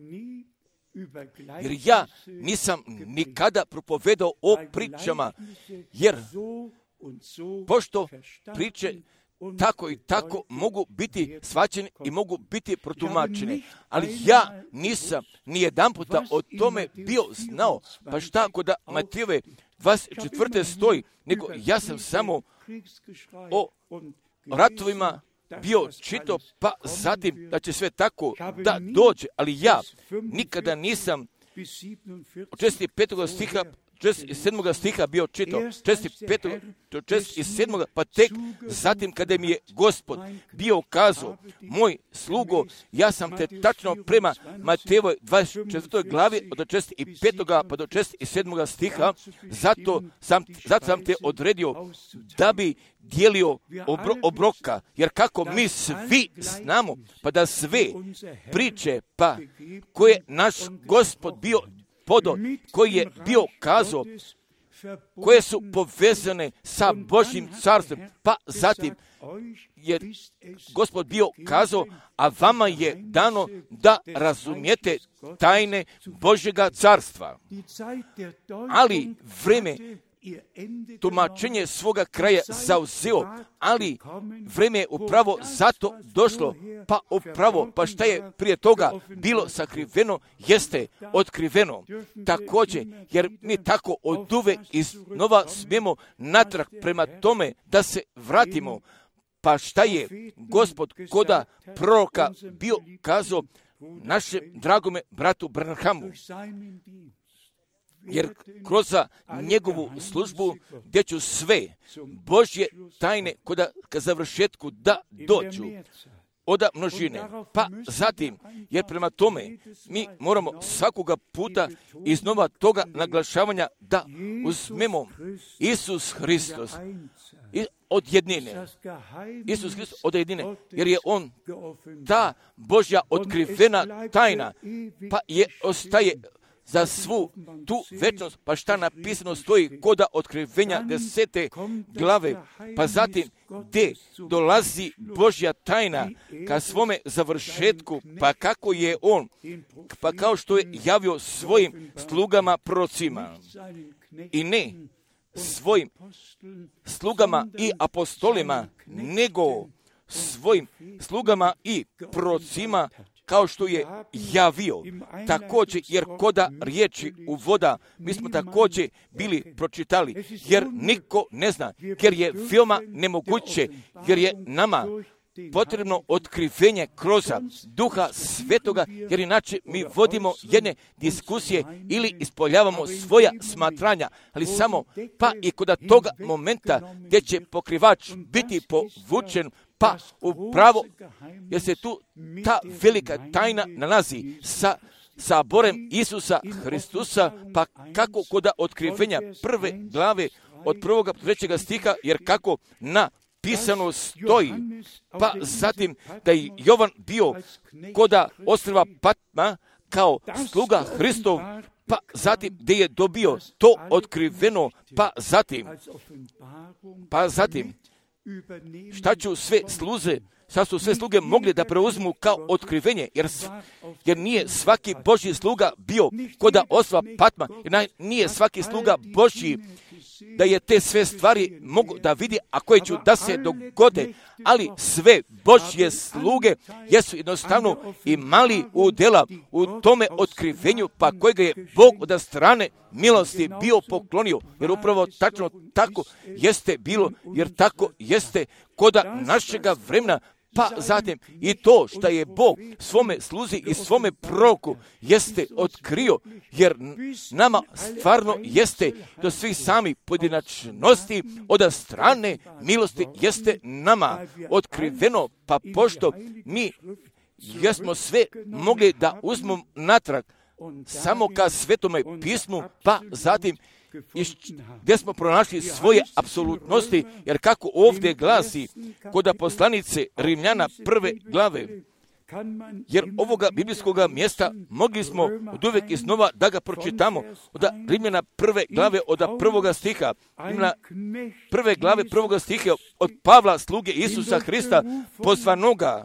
jer ja nisam nikada propovedao o pričama, jer pošto priče tako i tako mogu biti shvaćene i mogu biti protumačene, ali ja nisam ni jedan puta o tome bio znao, pa šta kod Matejove 24. stoji, nego ja sam samo o ratovima bio čito, pa zatim da će sve tako da dođe, ali ja nikada nisam od 45. stiha, 47. stiha bio čito, 45. do 47. pa tek zatim kada mi je Gospod bio kazao, moj slugo, ja sam te tačno prema Matejevoj 24. glavi od 45. pa do 47. stiha, zato sam te odredio da bi dijelio obroka, jer kako mi svi znamo, pa da sve priče, pa koje naš Gospod bio podo, koji je bio kazao, koje su povezane sa Božjim carstvom. Pa zatim je Gospod bio kazao, a vama je dano da razumijete tajne Božjega carstva. Ali vreme tumačenje svoga kraja zauzeo, ali vreme je upravo zato došlo, pa upravo, pa šta je prije toga bilo sakriveno, jeste otkriveno. Također, jer mi tako oduvek iznova smijemo natrag prema tome da se vratimo. Pa šta je Gospod koda proroka bio kazao našem dragome bratu Branhamu? Jer kroz njegovu službu gdje ću sve Božje tajne koda ka završetku da dođu od množine. Pa zatim, jer prema tome mi moramo svakoga puta iznova toga naglašavanja da uzmemo Isus Hristos od jednine. Isus Hristos od jednine, jer je on ta Božja otkrivena tajna, pa je ostaje za svu tu večnost, pa šta napisano stoji koda otkrivenja 10. glave, pa zatim gdje dolazi Božja tajna ka svome završetku, pa kako je on, pa kao što je javio svojim slugama prorocima i ne svojim slugama i apostolima, nego svojim slugama i prorocima, kao što je javio. Također, jer koda riječi uvoda, mi smo također bili pročitali, jer niko ne zna, jer je veoma nemoguće, jer je nama potrebno otkrivenje kroz Duha Svetoga, jer inače mi vodimo jedne diskusije ili ispoljavamo svoja smatranja, ali samo pa i kod toga momenta gdje će pokrivač biti povučen, pa upravo jer se tu ta velika tajna nalazi sa saborem Isusa Hristusa, pa kako kod otkrivenja 1. glave od 1. do 3. stiha, jer kako napisano stoji, pa zatim da je Jovan bio koda ostrva Patma kao sluga Hristov, pa zatim gdje je dobio to otkriveno, pa zatim šta ću sve sluze, sad su sve sluge mogli da preuzmu kao otkrivenje, jer nije svaki Božji sluga bio koda ostrva Patma, jer nije svaki sluga Božji da je te sve stvari mogu da vidi, a koje ću da se dogode, ali sve Božje sluge jesu jednostavno imali udjela u tome otkrivenju, pa kojega je Bog od strane milosti bio poklonio, jer upravo tačno tako jeste bilo, jer tako jeste koda našega vremena. Pa zatim i to što je Bog svome sluzi i svome proroku jeste otkrio, jer nama stvarno jeste do svih samih pojedinačnosti od strane milosti jeste nama otkriveno, pa pošto mi jesmo sve mogli da uzmemo natrag samo ka Svetome pismu, pa zatim gdje smo pronašli svoje apsolutnosti, jer kako ovdje glasi kod poslanice Rimljana 1. glave, jer ovoga biblijskog mjesta mogli smo od uvijek iznova da ga pročitamo od Rimljana 1. glave od 1. stiha, Rimljana 1. glave 1. stiha od Pavla, sluge Isusa Hrista, pozvanoga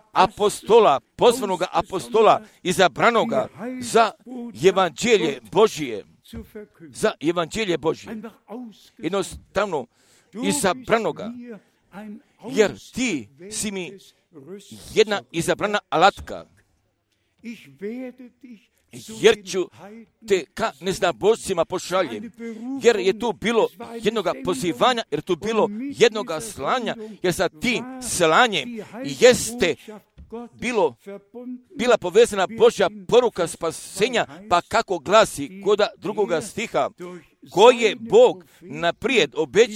apostola, izabranoga za evanđelje Božije. Za evanđelje Božje. Jednostavno izabranoga, jer ti si mi jedna izabrana alatka, jer ću te ka neznabošcima pošaljem, jer je tu bilo jednoga pozivanja, jer tu bilo jednoga slanja, jer sa tim slanjem jeste bila povezana Božja poruka spasenja, pa kako glasi kod 2. stiha, koje Bog naprijed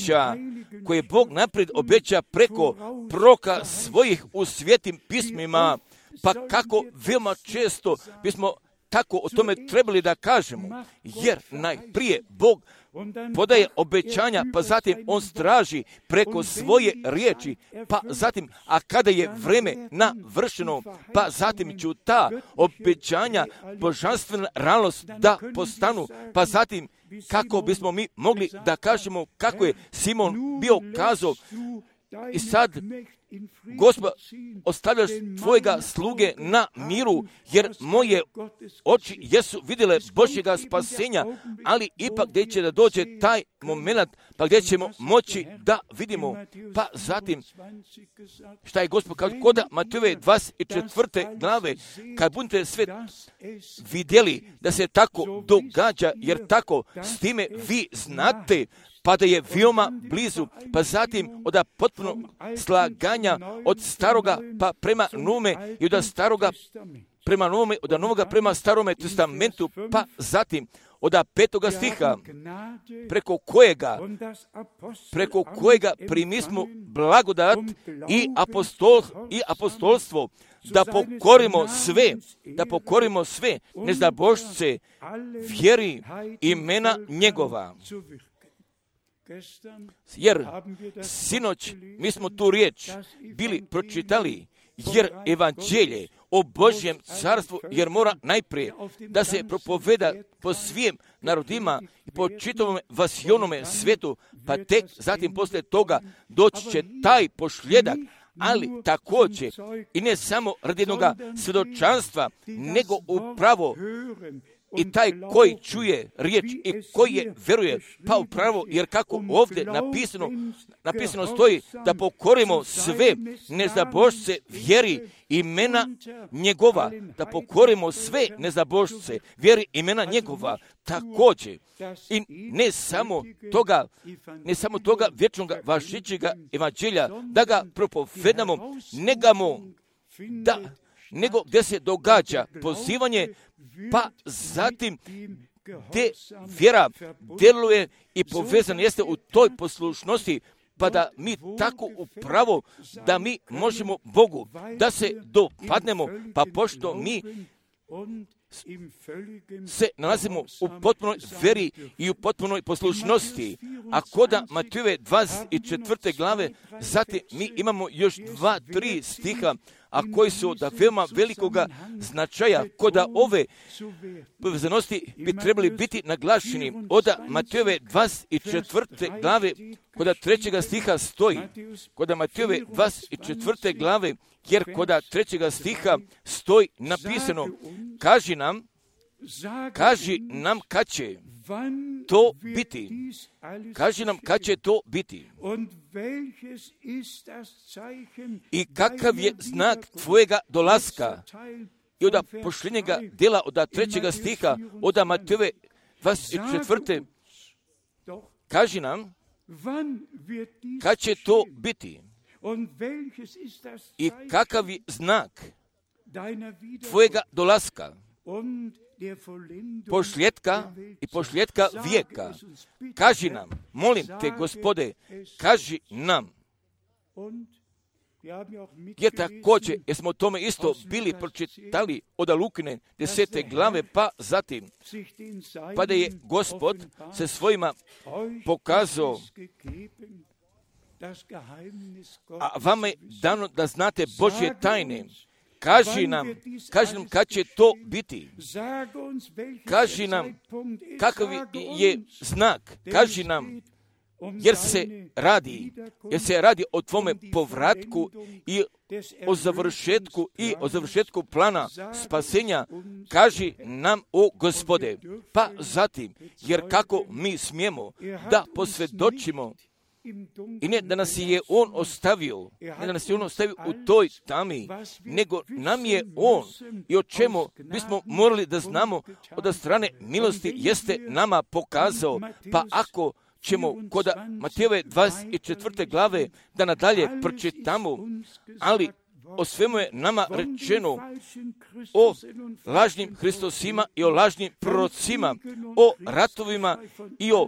obeća preko proroka svojih u svetim pismima, pa kako veoma često bismo tako o tome trebali da kažemo, jer najprije Bog podaje obećanja, pa zatim on straži preko svoje riječi, pa zatim, a kada je vreme navršeno, pa zatim ću ta obećanja božanstvena realnost da postanu, pa zatim kako bismo mi mogli da kažemo kako je Simon bio kazao i sad, Gospod, ostavljaš tvojega sluge na miru, jer moje oči jesu vidjele Božjega spasenja, ali ipak gdje će da dođe taj moment, pa gdje ćemo moći da vidimo. Pa zatim, šta je Gospod kao kod Matejove 24. glave, kad budete sve vidjeli da se tako događa, jer tako s time vi znate, pa da je veoma blizu, pa zatim od potpuno slaganja od staroga pa prema novome i od staroga prema novome, od novoga prema starome testamentu, pa zatim od 5. stiha preko kojega primismo blagodat i apostolstvo, da pokorimo sve neznabošce vjeri imena njegova. Jer sinoć mi smo tu riječ bili pročitali, jer evanđelje o Božjem carstvu, jer mora najprije da se propoveda po svim narodima i po čitavom vasionome svijetu, pa tek zatim poslije toga doći će taj pošljedak, ali također i ne samo radi jednoga svjedočanstva, nego upravo i taj koji čuje riječ i koji je vjeruje, pa upravo, jer kako ovdje napisano stoji, da pokorimo sve neznabošce vjeri imena njegova, da pokorimo sve neznabošce vjeri imena njegova, također. I ne samo toga vječnog važećega evanđelja, da ga propovedamo, nego gdje se događa pozivanje, pa zatim gdje vjera djeluje i povezana jeste u toj poslušnosti, pa da mi tako upravo, da mi možemo Bogu da se dopadnemo, pa pošto mi se nalazimo u potpunoj vjeri i u potpunoj poslušnosti. A koda Matejove 24. glave, zatim mi imamo još 2-3 stiha, a koji su od veoma velikoga značaja, koda ove povezanosti bi trebali biti naglašeni. Od Matejove 24. glave, koda 3. stiha stoji, koda Matejove 24. glave, jer koda 3. stiha stoji napisano, kaži nam kad će to biti. Kaži nam kad će to biti. I kakav je znak tvojega dolaska. I od pošljenjega dela, od 3. stiha, od Matejove 24. Kaži nam kad će to biti. I kakav je znak tvojega dolaska, pošljetka vijeka. Kaži nam, molim te, Gospode, kaži nam. Jer također, jer smo o tome isto bili pročitali od Lukine 10. glave, pa zatim, pa da je Gospod se svojima pokazao, a vama je dano da znate Božje tajne. Kaži nam kad će to biti. Kaži nam kakav je znak. Kaži nam, jer se radi o tvome povratku i o završetku plana spasenja. Kaži nam, o Gospode. Pa zatim, jer kako mi smijemo da posvjedočimo, i ne da nas je On ostavio, u toj tami, nego nam je On, i o čemu bismo morali da znamo od strane milosti, jeste nama pokazao. Pa ako ćemo kod Matejove 24. glave da nadalje pročitamo, ali o svemu je nama rečeno, o lažnim Hristosima i o lažnim prorocima, o ratovima i o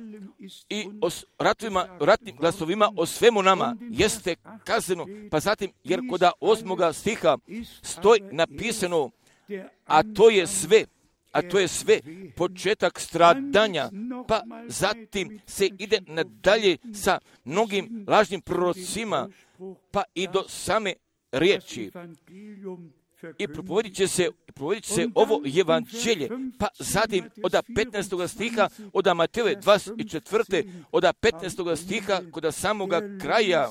ratnim glasovima, o svemu nama jeste kazano. Pa zatim, jer kod 8. stiha stoji napisano, a to je sve početak stradanja, pa zatim se ide nadalje sa mnogim lažnim prorocima, pa i do same riječi. i propovedit će se ovo evanđelje. Pa zatim od 15. stiha, od Matejove 24. od 15. stiha, kod samoga kraja,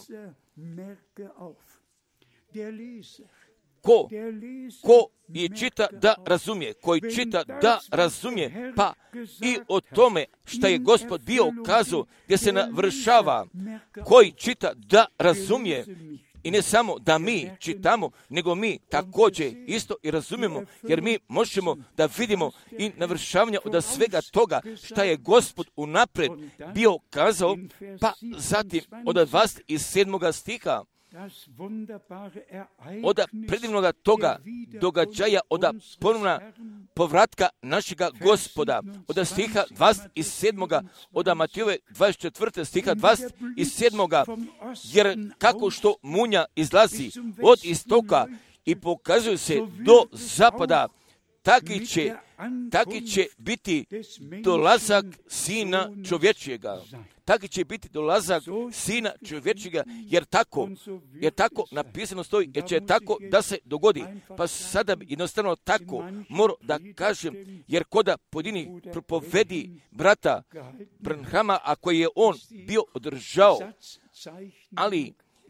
ko i čita da razumije, koji čita da razumije, pa i o tome što je Gospod bio kazao, gdje se navršava, koji čita da razumije. I ne samo da mi čitamo, nego mi također isto i razumijemo, jer mi možemo da vidimo i navršavanje od svega toga što je Gospod unaprijed bio kazao, pa zatim od 27. stiha, od predivnoga toga događaja, od ponovna povratka našega Gospoda, od stiha 27. od Matejove 24. stiha 27. jer kako što munja izlazi od istoka i pokazuje se do zapada, taki će biti dolazak Sina čovječjega. Taki će biti dolazak Sina čovječega, jer tako napisano stoji, jer će tako da se dogodi. Pa sada bi jednostavno tako moram da kažem, jer koda pojedini propovedi brata Branhama, a koji je on bio održao, ali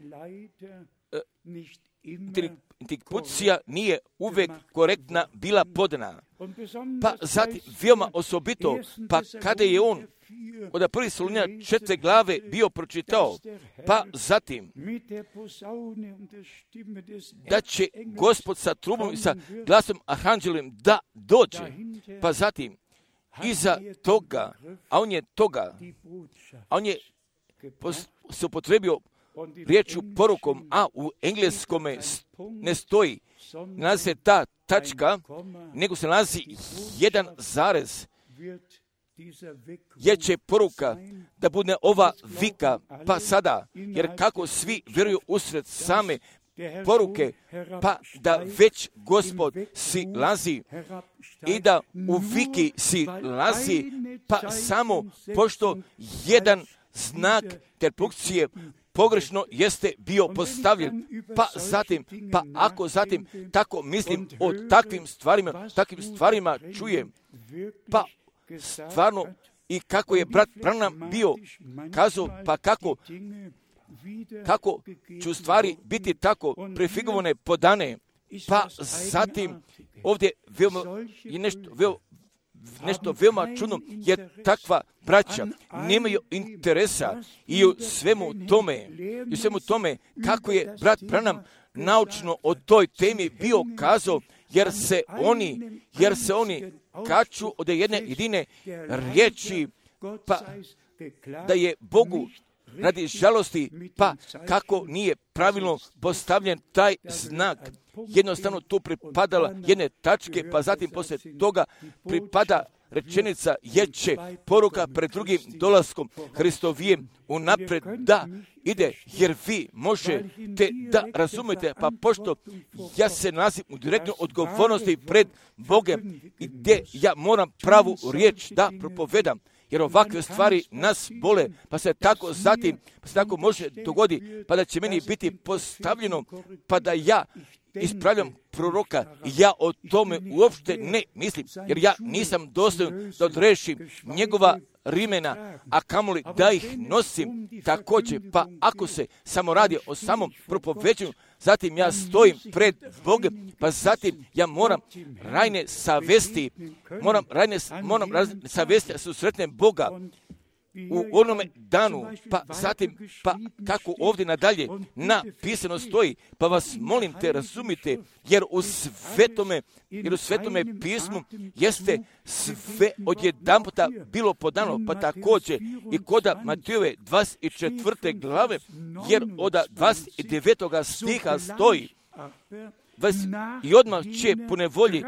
interpucija nije uvijek korektna bila podana. Pa zatim, veoma osobito, pa kada je on od prvih Solunjana 4. glave bio pročitao, pa zatim da će Gospod sa trubom i sa glasom arhanđelom da dođe, pa zatim iza toga, a on je se upotrebio riječju porukom, a u engleskome ne stoji, nalazi se ta tačka, nego se nalazi jedan zarez, jer će poruka da bude ova vika, pa sada, jer kako svi vjeruju usred same poruke, pa da već Gospod si lazi i da u viki si lazi, pa samo pošto jedan znak interpunkcije pogrešno jeste bio postavljen, pa ako zatim tako mislim o takvim stvarima čujem, pa stvarno i kako je brat Branham bio kazao, pa kako ću stvari biti tako prefigovane podane, pa zatim ovdje je nešto veoma čudno, jer takva braća nemaju interesa i u svemu tome kako je brat Branham naučno o toj temi bio kazao, jer se oni kaču od jedine riječi, pa da je Bogu radi žalosti, pa kako nije pravilno postavljen taj znak. Jednostavno tu pripadala jedne tačke, pa zatim poslije toga pripada rečenica, jer će poruka pred drugim dolaskom Hristovijem unaprijed da ide, jer vi možete da razumete, pa pošto ja se nalazim u direktnoj odgovornosti pred Bogom i gdje ja moram pravu riječ da propovedam, jer ovakve stvari nas bole, pa se tako može dogoditi, pa da će meni biti postavljeno, pa da ja ispravljam proroka, ja o tome uopšte ne mislim, jer ja nisam dostojan da odrešim njegova rimena, a kamoli da ih nosim također. Pa ako se samo radi o samom propoveđenju, zatim ja stojim pred Bogom, pa zatim ja moram rajne savesti, da susretnem Boga u onome danu, pa zatim, pa kako ovdje nadalje napisano stoji, pa vas molim te razumite, jer u svetome pismu jeste sve odjedanputa bilo podano, pa također i koda Matejove 24. glave, jer od 29. stiha stoji, i odmah će po nevolji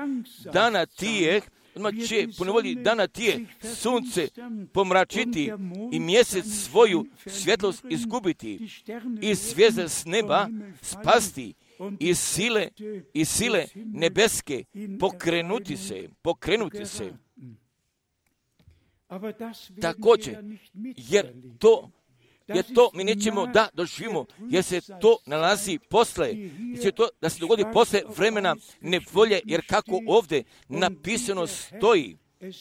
dana tije sunce pomračiti i mjesec svoju svjetlost izgubiti i zvijezde s neba spasti i sile nebeske pokrenuti se. Također, jer to jer to mi nećemo da doživimo, jer se to nalazi posle, jer će to da se dogodi posle vremena nevolje, jer kako ovdje napisano stoji,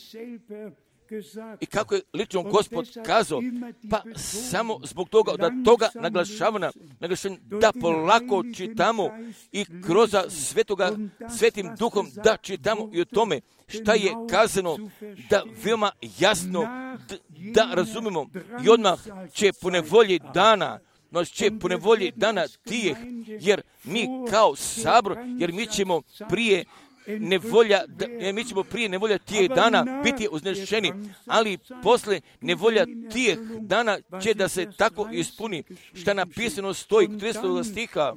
i kako je lično Gospod kazao, pa samo zbog toga, da toga naglašavamo, da polako čitamo i kroz Svetim Duhom da čitamo i o tome šta je kazano, da veoma jasno da razumimo i odmah će po nevolji dana, tijeh, jer mi kao sabor, jer mi ćemo prije nevolja tijeh dana biti uznešeni, ali posle nevolja tijeh dana će da se tako ispuni šta napisano stoji 30. stiha.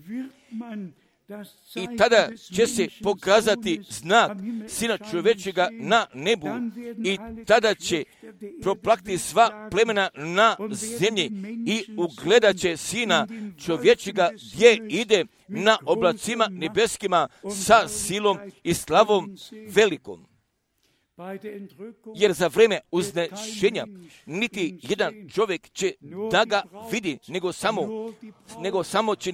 I tada će se pokazati znak Sina čovječega na nebu i tada će proplakti sva plemena na zemlji i ugledat će Sina čovječega gdje ide na oblacima nebeskima sa silom i slavom velikom. Jer za vreme uznešenja niti jedan čovjek će da ga vidi, nego samo će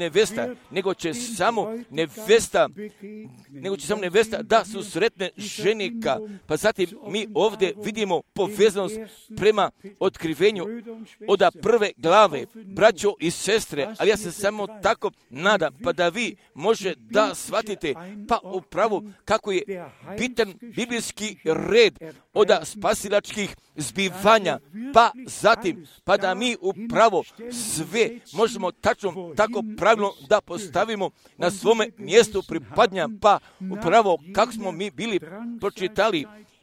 nevesta da su sretne ženika. Pa zatim mi ovdje vidimo povezanost prema otkrivenju od prve glave, braćo i sestre, ali ja se samo tako nadam, pa da vi može da shvatite, pa upravo kako je bitan biblijski red od spasilačkih zbivanja, pa zatim, pa da mi upravo sve možemo tačno tako pravilno da postavimo na svome mjestu pripadnja, pa upravo kako smo mi bili pročitali,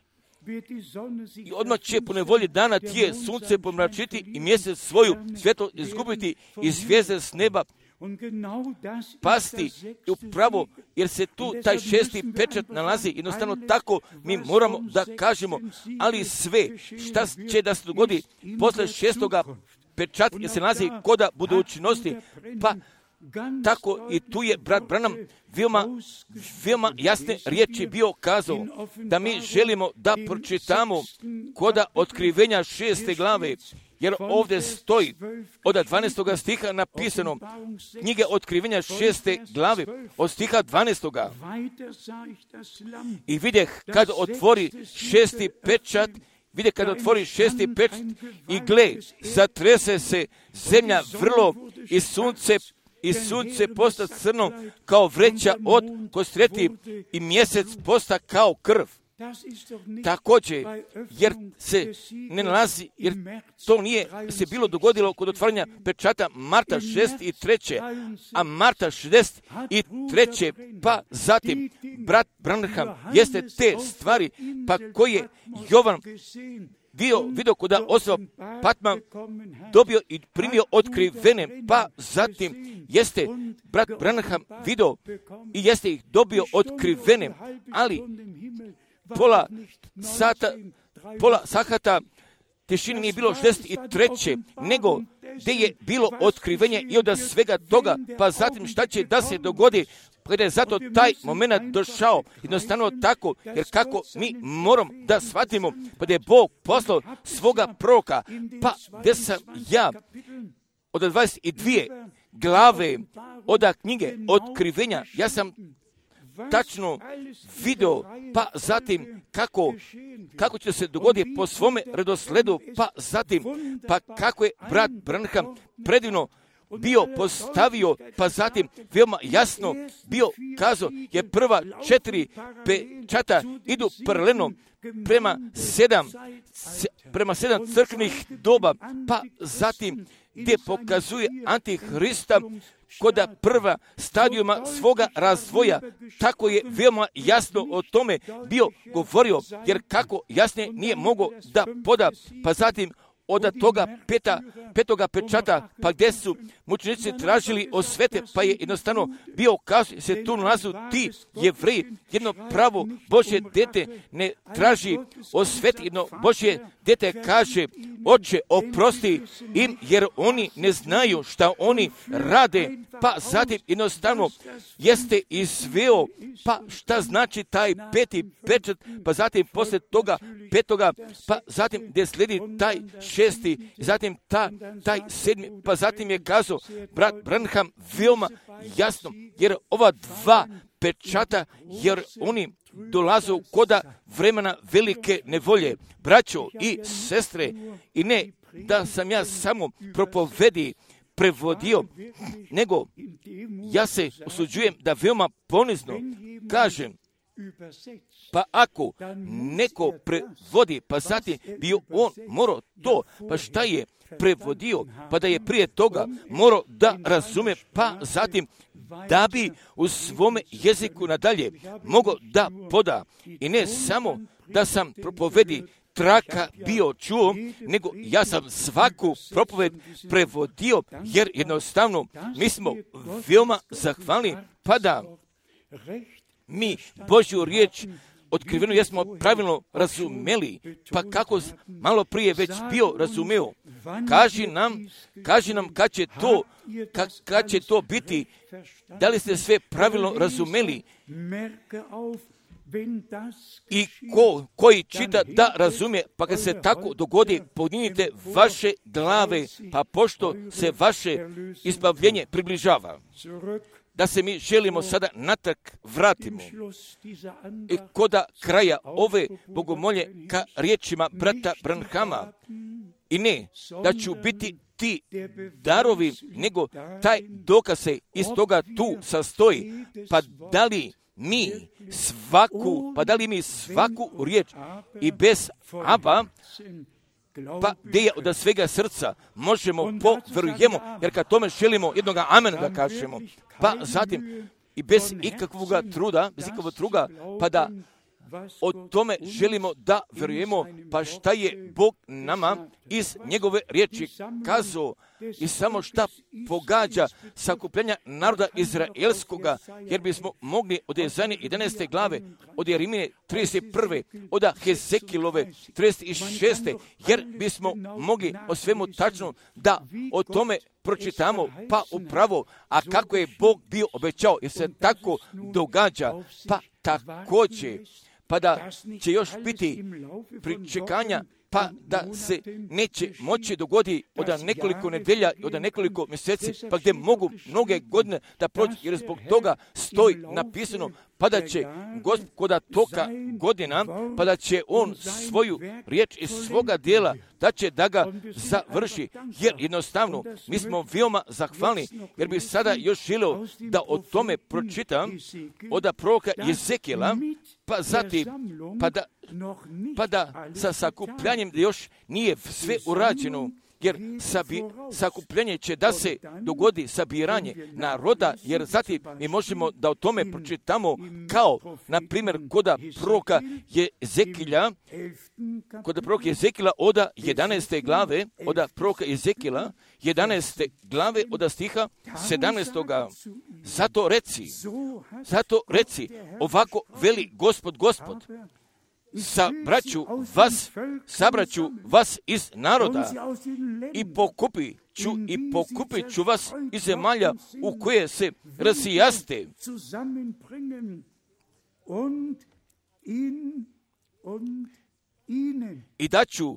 i odmah će po nevolji dana tije sunce pomračiti i mjesec svoju svjetlo izgubiti i zvijezde s neba pasti, i upravo jer se tu taj šesti pečat nalazi, jednostavno tako mi moramo da kažemo, ali sve šta će da se dogodi posle šestoga pečat jer se nalazi koda budućnosti, pa tako i tu je brat Branham veoma jasne riječi bio kazao, da mi želimo da pročitamo koda otkrivenja 6. glave, jer ovdje stoji od 12. stiha napisano, knjige otkrivenja 6. glave, od stiha 12. I vidjeh kad otvori šesti pečat, i gle, zatrese se zemlja vrlo i sunce posta crno kao vreća od kostreti i mjesec posta kao krv. Također, jer se ne nalazi, jer to nije se bilo dogodilo kod otvaranja pečata Marta 63. a Marta 63. pa zatim brat Branham jeste te stvari, pa koje Jovan vidio kod osoba Patman dobio i primio otkrivene, pa zatim jeste brat Branham vidio i jeste ih dobio otkrivene, ali pola sahata tišine nije bilo 63. nego gdje je bilo otkrivenje i od svega toga, pa zatim šta će da se dogodi, kada je zato taj moment došao, jednostavno tako, jer kako mi moramo da shvatimo, pa da je Bog poslao svoga proroka, pa gdje sam ja od 22 glave od knjige otkrivenja, ja sam tačno vidio, pa zatim kako će se dogoditi po svome redosledu, pa zatim, pa kako je brat Branham predivno bio postavio, pa zatim veoma jasno bio kazao, je prva 4 pečata idu paralelno prema 7 crkvenih doba, pa zatim gdje pokazuje Antihrista koda prva stadijuma svoga razvoja, tako je veoma jasno o tome bio govorio, jer kako jasnije nije mogao da poda, pa zatim od toga petoga pečata, pa gdje su mučenici tražili osvete, pa je jednostavno bio kazao, se tu nalazu ti Jevreji, jedno pravo Božje dete ne traži osvete, jedno Božje dete kaže, Oče, oprosti im, jer oni ne znaju šta oni rade, pa zatim jednostavno jeste izveo, pa šta znači taj peti pečat, pa zatim poslije toga 5. pa zatim gdje slijedi taj 6. zatim taj 7. pa zatim je kazao brat Branham veoma jasno, jer ova 2 pečata, jer oni dolaze koda vremena velike nevolje. Braćo i sestre, i ne da sam ja samo prevodio, nego ja se usuđujem da veoma ponizno kažem, pa ako neko prevodi, pa zatim bi on morao to, pa šta je prevodio, pa da je prije toga morao da razume, pa zatim da bi u svome jeziku nadalje mogao da poda. I ne samo da sam propovedi traka bio čuo, nego ja sam svaku propoved prevodio, jer jednostavno mi smo veoma zahvalni, pa da mi Božju riječ otkrivenu jesmo pravilno razumeli, pa kako malo prije već bio razumeo. Kaži nam kad će to biti, da li ste sve pravilno razumeli i koji čita da razumije, pa kad se tako dogodi, podignite vaše glave, pa pošto se vaše izbavljenje približava. Da se mi želimo sada natrag vratimo i koda kraja ove bogomolje ka riječima brata Branhama. I ne da ću biti ti darovi, nego taj dokaz se iz toga tu sastoji. Pa da li mi svaku riječ i bez aba, pa gdje je od svega srca možemo povjerujemo, jer kad tome želimo jednoga amena da kažemo, pa zatim i bez ikakvog truda, pa da o tome želimo da vjerujemo, pa šta je Bog nama iz njegove riječi kazao i samo šta pogađa sakupljanja naroda izraelskoga, jer bismo mogli od Jezanje 11. glave, od Jeremije 31. od Hezekilove 36. jer bismo mogli o svemu tačno da o tome pročitamo, pa upravo, a kako je Bog bio obećao, jer se tako događa, pa također, pa da će još biti pričekanja, pa da se neće moći dogoditi od nekoliko nedelja, od nekoliko mjeseci, pa gdje mogu mnoge godine da prođu, jer zbog toga stoji napisano, pa da će Gospoda toka godina, pa da će on svoju riječ iz svoga dijela, da će da ga završi, jer jednostavno mi smo veoma zahvalni, jer bi sada još želio da o tome pročitam od proroka Jezekijela, pa zatim, pa da sa sakupljanjem još nije sve urađeno, jer sakupljanje će da se dogodi sabiranje naroda, jer zatim mi možemo da o tome pročitamo kao, na primjer, kod proroka Jezekila od 11. glave, od proroka Jezekila 11. glave od stiha 17. Zato reci, ovako veli Gospod, sabraću vas iz naroda i pokupit ću vas iz zemalja u koje se rasijaste. I daću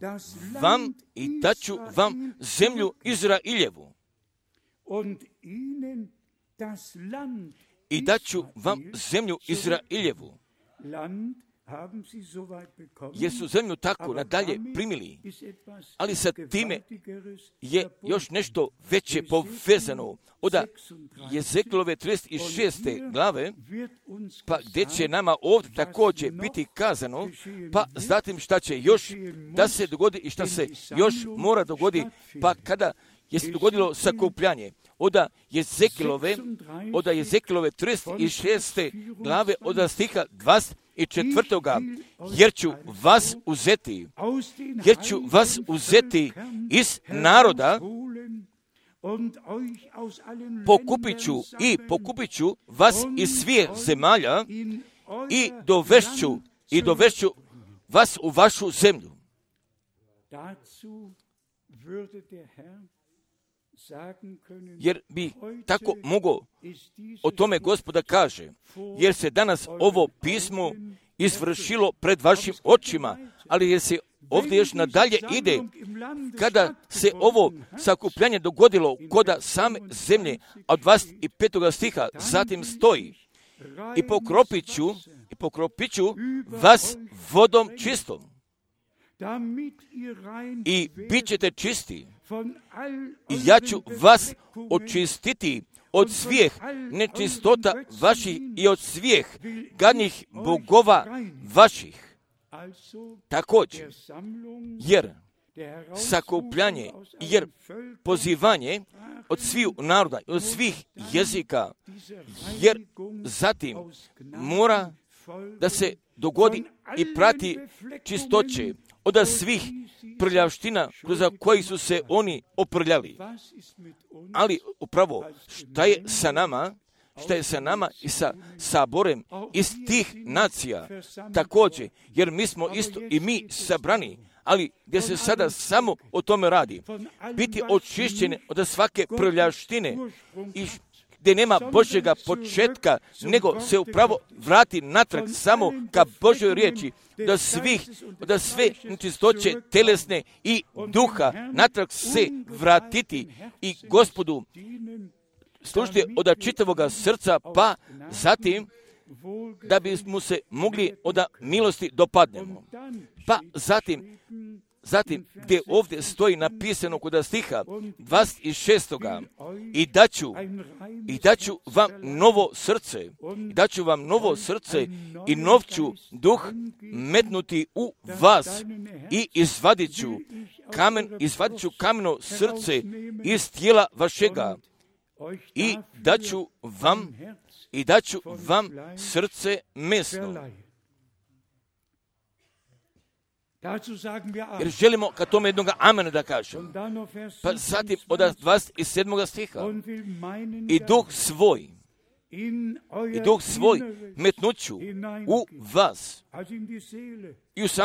vam zemlju Izrailjevu. I daću vam zemlju Izrailjevu. Jer su zemlju tako nadalje primili, ali sa time je još nešto veće povezano. Od Jezekilove 36. glave, pa gdje će nama ovdje također biti kazano, pa zatim šta će još da se dogodi i šta se još mora dogoditi, pa kada je se dogodilo sakupljanje. Od Jezekilove 36. glave od stiha 24. jer ću vas uzeti iz naroda, pokupit ću vas iz svih zemalja i dovešću vas u vašu zemlju. Jer bi tako mogao o tome Gospoda kaže, jer se danas ovo pismo izvršilo pred vašim očima, ali jer se ovdje još nadalje ide, kada se ovo sakupljanje dogodilo kod same zemlje, od 25. stiha, zatim stoji, i pokropit ću vas vodom čistom, i bit ćete čisti, i ja ću vas očistiti od svih nečistota vaših i od svih gadnih bogova vaših. Također, jer sakupljanje, jer pozivanje od svih naroda, od svih jezika, jer zatim mora da se dogodi i prati čistoće od svih prljavština za koji su se oni oprljali. Ali upravo šta je sa nama i sa saborem iz tih nacija također, jer mi smo isto i mi sabrani, ali gdje se sada samo o tome radi. Biti očišćeni od svake prljavštine i gdje nema Božjega početka, nego se upravo vrati natrag samo ka Božjoj riječi, da sve nečistoće telesne i duha natrag se vratiti i Gospodu služiti od čitavoga srca, pa zatim da bi mu se mogli od milosti dopadnemo. Pa zatim gdje ovdje stoji napisano kod stiha 26. I daću vam novo srce, i nov ću duh metnuti u vas, i izvadit ću kameno srce iz tijela vašega, i daću vam srce mesno. Jer želimo ka tome jednoga amena da kažem. Pa zatim od 27. stiha, i duh svoj metnuću u vas, i u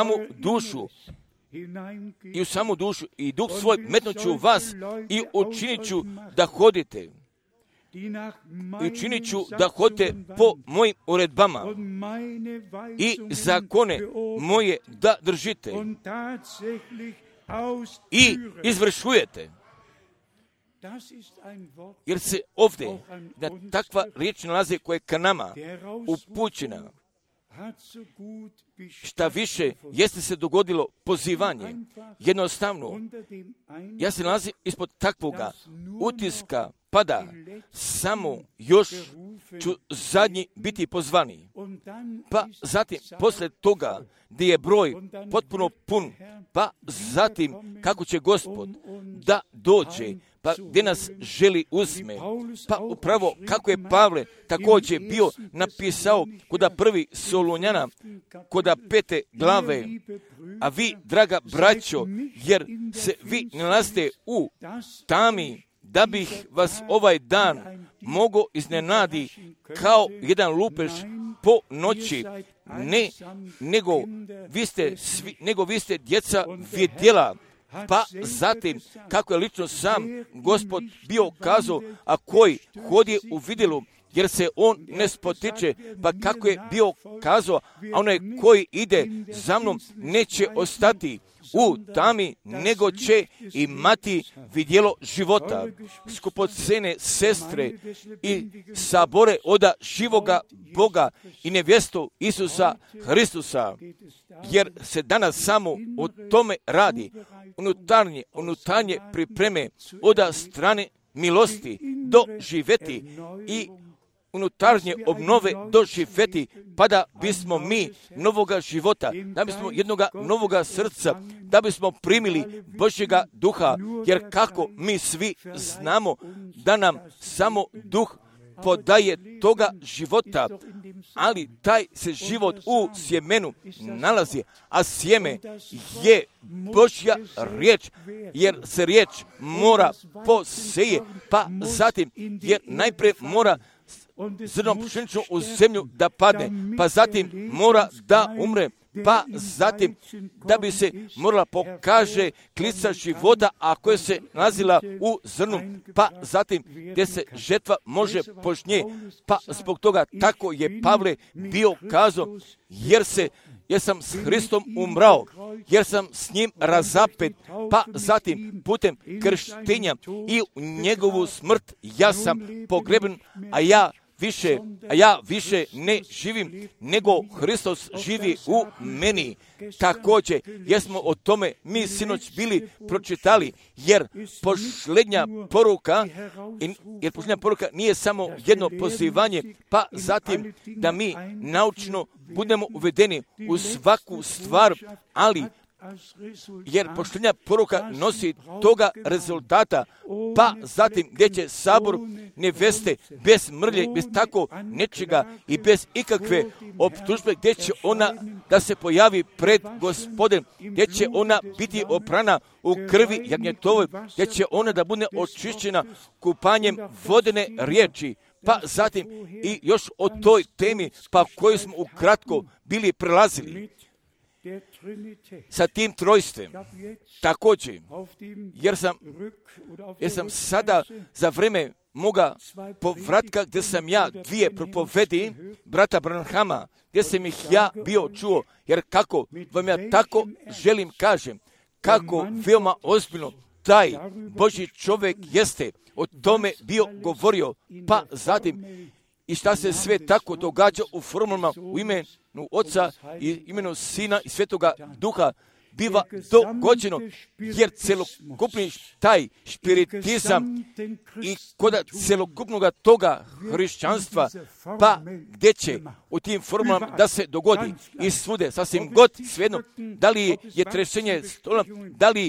samu dušu, i duh svoj metnuću u vas, i učinit ću da hodite. I učinit ću da hodite po mojim uredbama i zakone moje da držite i izvršujete. Jer se ovdje na takva riječ nalazi koja je ka nama upućena. Šta više, jeste se dogodilo pozivanje. Jednostavno, ja se nalazim ispod takvoga utiska, pa da samo još ću zadnji biti pozvani. Pa zatim, poslije toga, gdje je broj potpuno pun, pa zatim, kako će Gospod da dođe, pa gdje nas želi uzme, pa upravo kako je Pavle također bio napisao kod prvi Solunjana, kod 5. glave, a vi, draga braćo, jer se vi nalazite u tami, da bih vas ovaj dan mogao iznenadi kao jedan lupež po noći, nego vi ste djeca vidjela. Pa zatim, kako je lično sam Gospod bio kazao, a koji hodi u vidjelu, jer se on ne spotiče, pa kako je bio kazao, a onaj koji ide za mnom neće ostati u tami, nego će imati vidjelo života. Skupocene sestre i sabore od živoga Boga i nevjestu Isusa Hristusa, jer se danas samo o tome radi. Unutarnje pripreme od strane milosti doživjeti i unutarnje obnove doživjeti, pa da bismo mi novoga života, da bismo jednoga novoga srca, da bismo primili Božjega duha, jer kako mi svi znamo da nam samo duh podaje toga života, ali taj se život u sjemenu nalazi, a sjeme je Božja riječ, jer se riječ mora poseje, pa zatim, jer najprije mora zrno pšenično u zemlju da padne, pa zatim mora da umre, pa zatim da bi se morala pokaže klica života, a koja se nalazila u zrnu, pa zatim gdje se žetva može požnje, pa zbog toga tako je Pavle bio kazao, jer se jer sam s Hristom umrao, jer sam s njim razapet, pa zatim putem krštenja i u njegovu smrt ja sam pogreben, a ja više ne živim, nego Hristos živi u meni. Također, jer smo o tome mi sinoć bili pročitali, jer posljednja poruka nije samo jedno pozivanje, pa zatim da mi naučno budemo uvedeni u svaku stvar, ali jer posljednja poruka nosi toga rezultata, pa zatim gdje će sabor neveste bez mrlje, bez tako nečega i bez ikakve optužbe, gdje će ona da se pojavi pred Gospodem, gdje će ona biti oprana u krvi jagnjetove, gdje će ona da bude očišćena kupanjem vodene riječi. Pa zatim i još o toj temi pa koju smo ukratko bili prelazili sa tim trojstvem. Također, jer sam sada za vrijeme moga povratka gdje sam ja dvije propovedi brata Branhama, gdje sam ih ja bio čuo, jer kako vam ja tako želim kažem, kako veoma ozbiljno taj Božji čovjek jeste, o tome bio govorio, pa zatim i šta se sve tako događa u formulama u imenu Oca i imenu Sina i Svetoga Duha biva dogođeno, jer celokupni taj spiritizam i kod celokupnog toga hrišćanstva, pa gdje će u tim formulama da se dogodi i svude, sasvim god svejedno, da li je trešenje stola, da li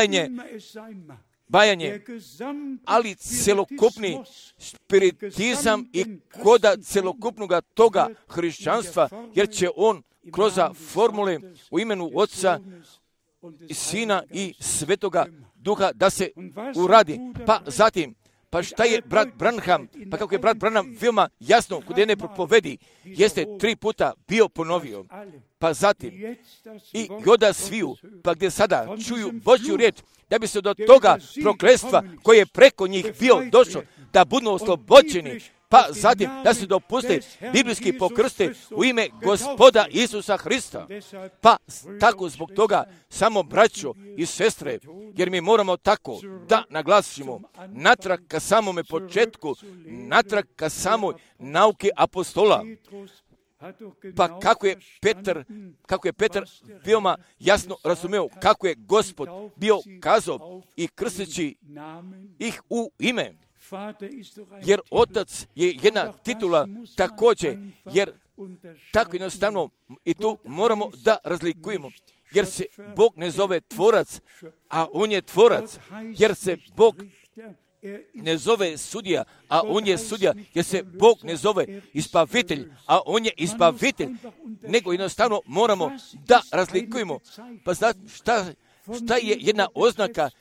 bajanje, ali celokupni spiritizam i koda celokupnog toga hrišćanstva, jer će on kroz formule u imenu Otca i Sina i Svetoga Duha da se uradi. Pa zatim, pa šta je brat Branham, pa kako je brat Branham veoma jasno kod jedne propovedi, jeste 3 puta bio ponovio. Pa zatim, i oda sviju, pa gdje sada čuju Božju riječ, da bi se do toga prokletstva koje je preko njih bio došlo, da budu oslobođeni, pa zatim da se dopuste biblijski pokrste u ime Gospoda Isusa Hrista. Pa tako zbog toga samo braćo i sestre, jer mi moramo tako da naglasimo natrag ka samome početku, natrag ka samoj nauke apostola. Pa kako je Petar veoma jasno razumeo, kako je Gospod bio kazao i krsteći ih u ime. Jer otac je jedna titula također, jer tako jednostavno i tu moramo da razlikujemo. Jer se Bog ne zove tvorac, a on je tvorac. Jer se Bog ne zove sudija, a on je sudija, jer se Bog ne zove izbavitelj, a on je izbavitelj, nego jednostavno moramo da razlikujemo. Pa šta je jedna oznaka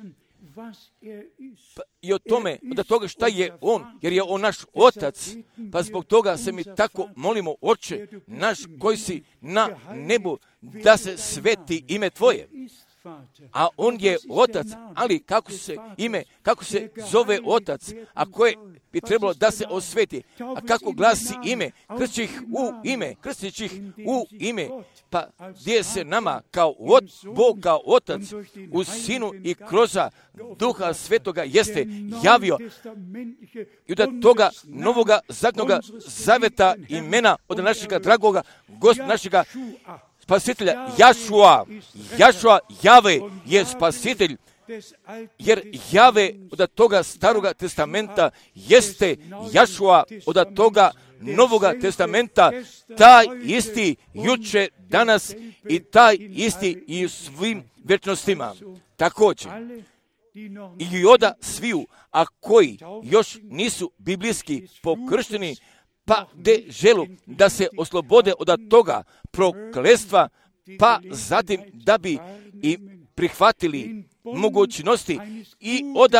i o tome, od toga šta je on, jer je on naš otac, pa zbog toga se mi tako molimo, Oče naš koji si na nebu, da se sveti ime tvoje. A on je otac, ali kako se zove otac, a koje bi trebalo da se osveti, a kako glasi ime, krstić ih u ime, pa gdje se nama kao Bog kao otac u Sinu i kroz Duha Svetoga jeste javio i da toga novoga zadnjoga zaveta imena od našega dragoga Gospoda, našega Spasitelja, Jašua, Jave je Spasitelj, jer Jave od toga staroga testamenta jeste Jašua od toga novoga testamenta, taj isti juče, danas i taj isti i u svim večnostima. Također, i oda sviju, a koji još nisu biblijski pokršteni, pa gdje želu da se oslobode od toga prokletstva, pa zatim da bi i prihvatili mogućnosti i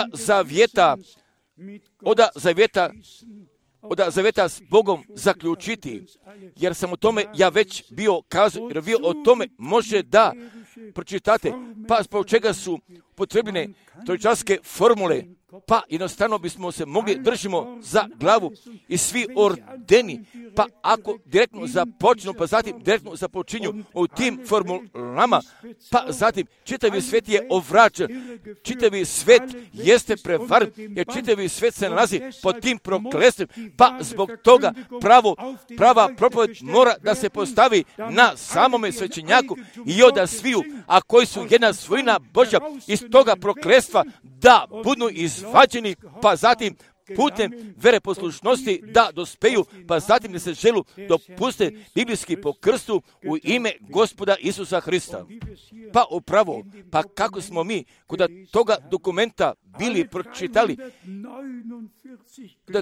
od zavjeta s Bogom zaključiti, jer sam o tome ja već bio kazao, jer vi o tome može da pročitate, pa zbog čega su potrebne trojčarske formule pa jednostavno bismo se mogli držimo za glavu i svi ordeni, pa ako direktno započnu, pa zatim direktno započinju u tim formulama, pa zatim čitavi svet je ovračen, čitavi svet jeste prevaren, jer čitavi svet se nalazi pod tim prokletstvom, pa zbog toga prava propoved mora da se postavi na samome svećenjaku i onda sviju, a koji su jedna svojina Božja iz toga prokletstva da budu izvađeni, pa zatim putem vere poslušnosti da dospeju, pa zatim da se želu dopuste biblijski po krstu u ime Gospoda Isusa Hrista. Pa upravo, pa kako smo mi kod toga dokumenta bili pročitali da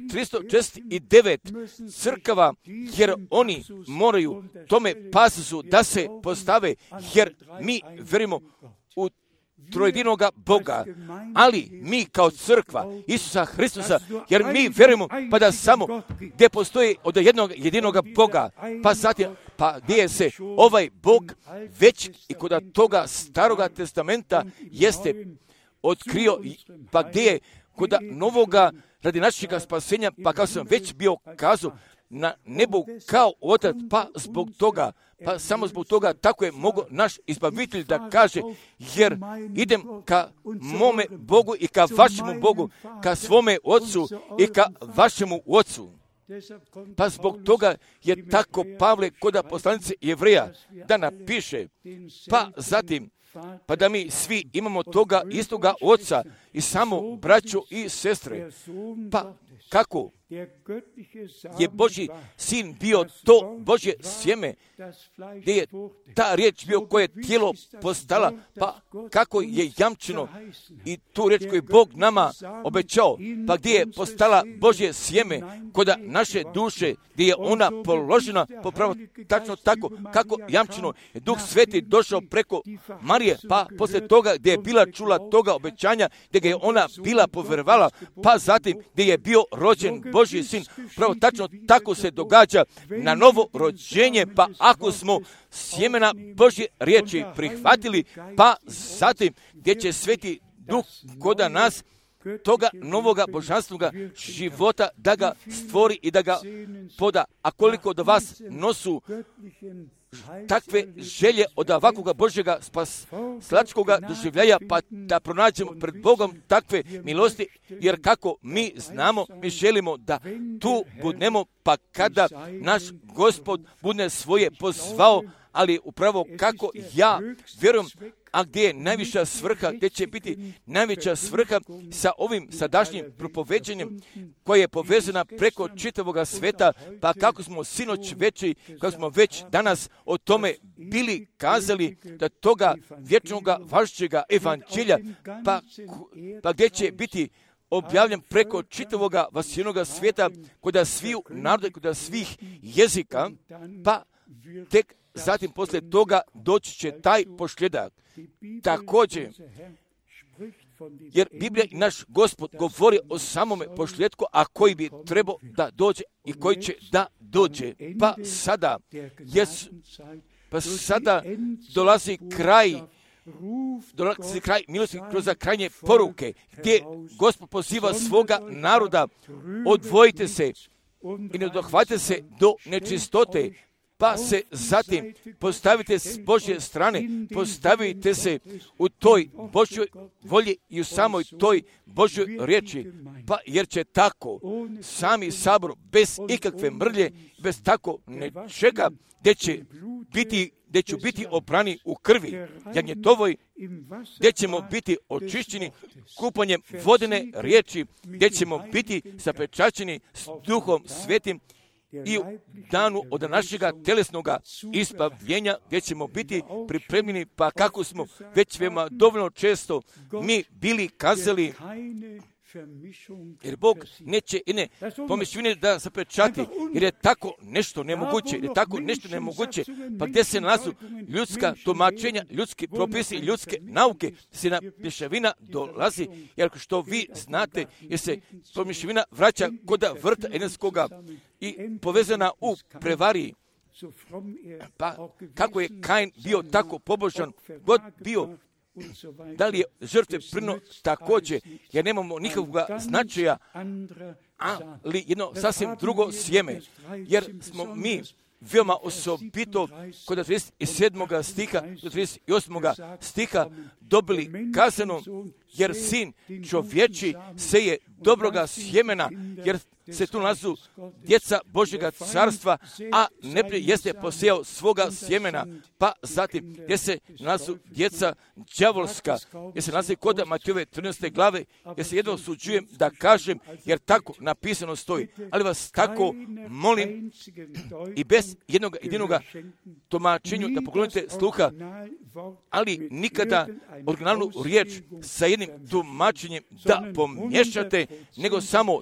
349 crkava, jer oni moraju tome pasu da se postave, jer mi verimo u trojedinoga Boga, ali mi kao crkva Isusa Hristusa, jer mi verujemo pa da samo gdje postoji od jedinoga Boga, pa zatim, pa gdje se ovaj Bog već i kod toga staroga testamenta jeste otkrio, pa gdje je kod novoga radi našega spasenja, pa kao sam već bio kazao, na nebu kao otac, pa zbog toga, pa samo zbog toga tako je mogo naš izbavitelj da kaže, jer idem ka mome Bogu i ka vašemu Bogu, ka svome ocu i ka vašemu ocu. Pa zbog toga je tako Pavle kod poslanice Jevreja da napiše, pa zatim, pa da mi svi imamo toga istoga oca i samo braću i sestre, pa kako je Božji sin bio to Božje sjeme, gdje je ta riječ bio koje je tijelo postala, pa kako je jamčeno i tu riječ koju Bog nama obećao, pa gdje je postala Božje sjeme kod naše duše, gdje je ona položena, popravo tačno tako, kako jamčeno je Duh Sveti došao preko Marije, pa poslije toga gdje je bila čula toga obećanja, gdje je ona bila povjerovala, pa zatim gdje je bio rođen Božji sin. Pravo tačno tako se događa na novo rođenje, pa ako smo sjemena Božje riječi prihvatili, pa zatim gdje će Sveti Duh kod nas toga novoga božanstvoga života da ga stvori i da ga poda. A koliko od vas nosu takve želje od ovakvoga Božjega slačkoga doživljaja, pa da pronađemo pred Bogom takve milosti, jer kako mi znamo, mi želimo da tu budemo, pa kada naš Gospod bude svoje pozvao, ali upravo kako ja vjerujem, a gdje je najviša svrha, gdje će biti najveća svrha sa ovim sadašnjim propoveđenjem koje je povezana preko čitavoga sveta, pa kako smo sinoć veći, kako smo već danas o tome bili kazali, da toga vječnoga važećega evanđelja, pa gdje će biti objavljen preko čitavoga vasijenoga svijeta, kod sviju naroda, kod svih jezika, pa tek zatim poslije toga doći će taj posljedak. Također, jer Biblija i naš Gospod govori o samome posljedku, a koji bi trebao da dođe i koji će da dođe. Pa sada dolazi kraj milosti kroz krajnje poruke, gdje Gospod poziva svoga naroda, odvojite se i ne dohvatite se do nečistote, pa se zatim postavite s Božje strane, postavite se u toj Božjoj volji i u samoj toj Božjoj riječi, pa jer će tako sami sabor bez ikakve mrlje, bez tako nečega, gdje ću biti oprani u krvi jagnjetovoj, gdje ćemo biti očišćeni kupanjem vodene riječi, gdje ćemo biti zapečaćeni s Duhom Svetim i u danu od našega telesnoga ispavljenja, gdje ćemo biti pripremljeni, pa kako smo već veoma dovoljno često mi bili kazali, jer Bog neće i ne pomišljene da zapečati, jer je tako nešto nemoguće, pa gdje se nalazu ljudska tumačenja, ljudski propisi, ljudske nauke, se na pješavina dolazi, jer što vi znate, jer se pomišljena vraća kod vrta edenskoga i povezana u prevariji. Pa kako je Kain bio tako pobožan, god bio, Da li je žrtve prino također, jer nemamo nikakvog značaja, ali jedno sasvim drugo sjeme, jer smo mi veoma osobito kod 37. stiha do 38. stiha dobili kazano, jer sin čovječi seje dobroga sjemena, jer se tu nalazu djeca Božjega carstva, a neprijatelj jeste posejao svoga sjemena, pa zatim gdje se nalazu djeca đavolska, gdje se nalazi kod Matejove 13. glave, gdje se jedno usuđujem da kažem, jer tako napisano stoji, ali vas tako molim i bez jednog tumačenju da poklonite sluha, ali nikada originalnu riječ sa jednim tumačenjem da pomiješate, nego samo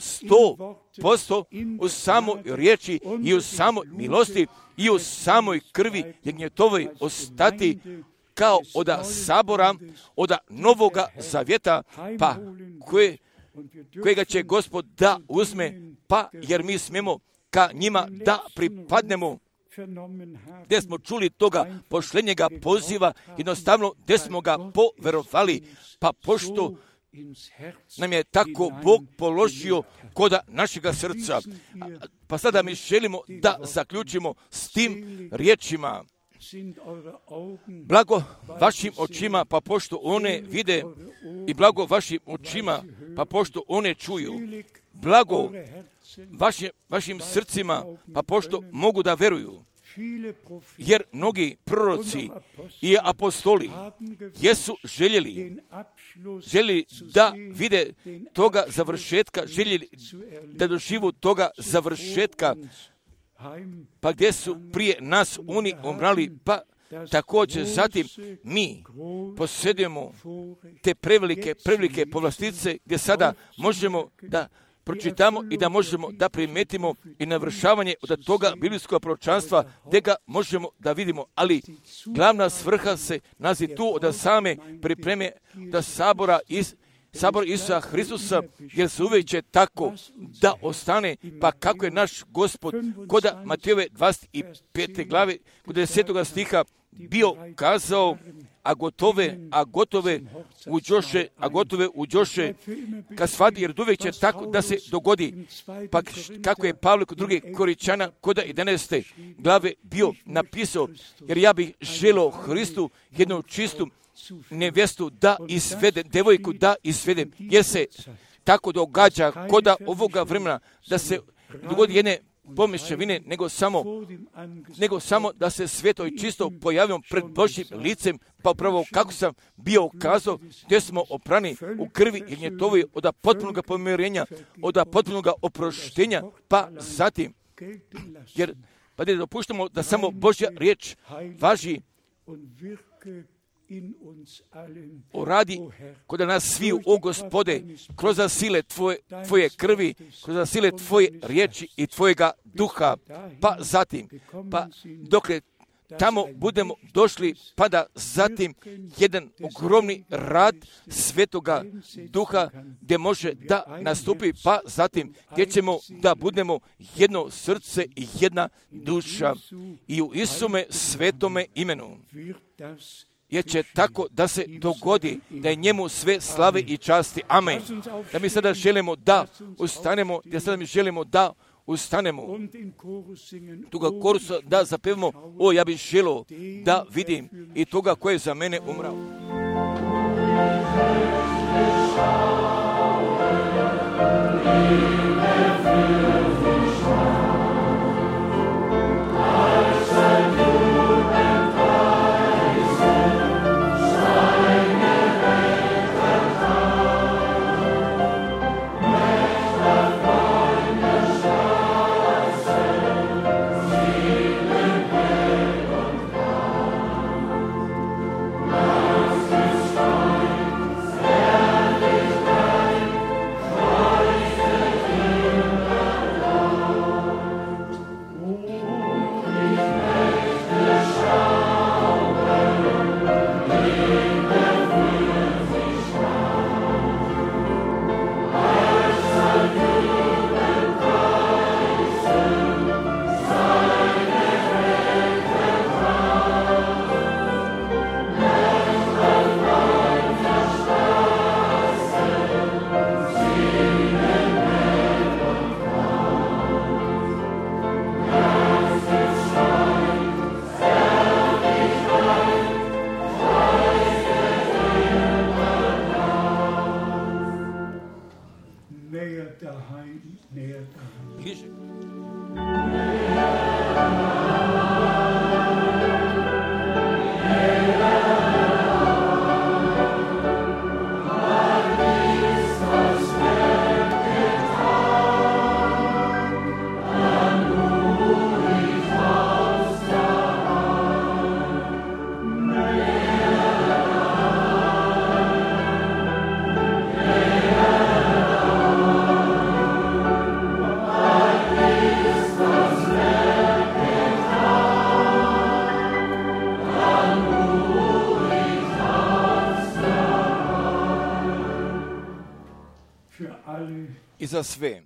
100% u samoj riječi i u samoj milosti i u samoj krvi Jagnjetovoj ostati kao od sabora, od Novoga Zavjeta, pa kojega će Gospod da uzme, pa jer mi smemo ka njima da pripadnemo, gdje smo čuli toga pošlenjega poziva, jednostavno gdje smo ga poverovali, pa pošto nam je tako Bog položio kod našega srca. Pa sada mi želimo da zaključimo s tim riječima. Blago vašim očima, pa pošto one vide, i blago vašim očima, pa pošto one čuju. Blago vašim srcima, pa pošto mogu da veruju. Jer mnogi proroci i apostoli jesu željeli da vide toga završetka, željeli da doživu toga završetka, pa gdje su prije nas oni umrali, pa također zatim mi posjedujemo te prevelike povlastice gdje sada možemo da pročitamo i da možemo da primetimo i navršavanje od toga biblijskog proročanstva gdje ga možemo da vidimo, ali glavna svrha se nalazi tu od same pripreme da sabora Isusa Hristusa, jer se uvijek će tako da ostane, pa kako je naš Gospod kod Matejove 25. glave, kod 10. stiha bio kazao, a gotove uđoše ka svadi, jer uvijek će tako da se dogodi. Pa kako je Pavle kod druge Koričana kod 11. glave bio napisao, jer ja bih želio Hristu jednu čistu nevjestu da izvedem, devojku da izvedem, jer se tako događa kod ovoga vremena da se dogodi jedne pomješavine, nego samo da se sveto i čisto pojavimo pred Božjim licem, pa upravo kako sam bio kazao, gdje smo oprani u krvi Jagnjetovoj od potpunog pomirenja, od potpunog oproštenja, pa zatim, jer pa da dopuštamo da samo Božja riječ važi radi kod nas sviju, o Gospode, kroz sile Tvoje krvi, kroz sile Tvoje riječi i Tvojega duha, pa zatim, pa dokle tamo budemo došli, pa da zatim jedan ogromni rad Svetoga Duha gdje može da nastupi, pa zatim gdje ćemo da budemo jedno srce i jedna duša i u Isume svetome imenu. Jer će tako da se dogodi, da je njemu sve slave i časti. Amen. Da mi sada želimo da ustanemo, toga korusa da zapevamo, o, ja bih želio da vidim i toga koje je za mene umrao. bliže. I za sve,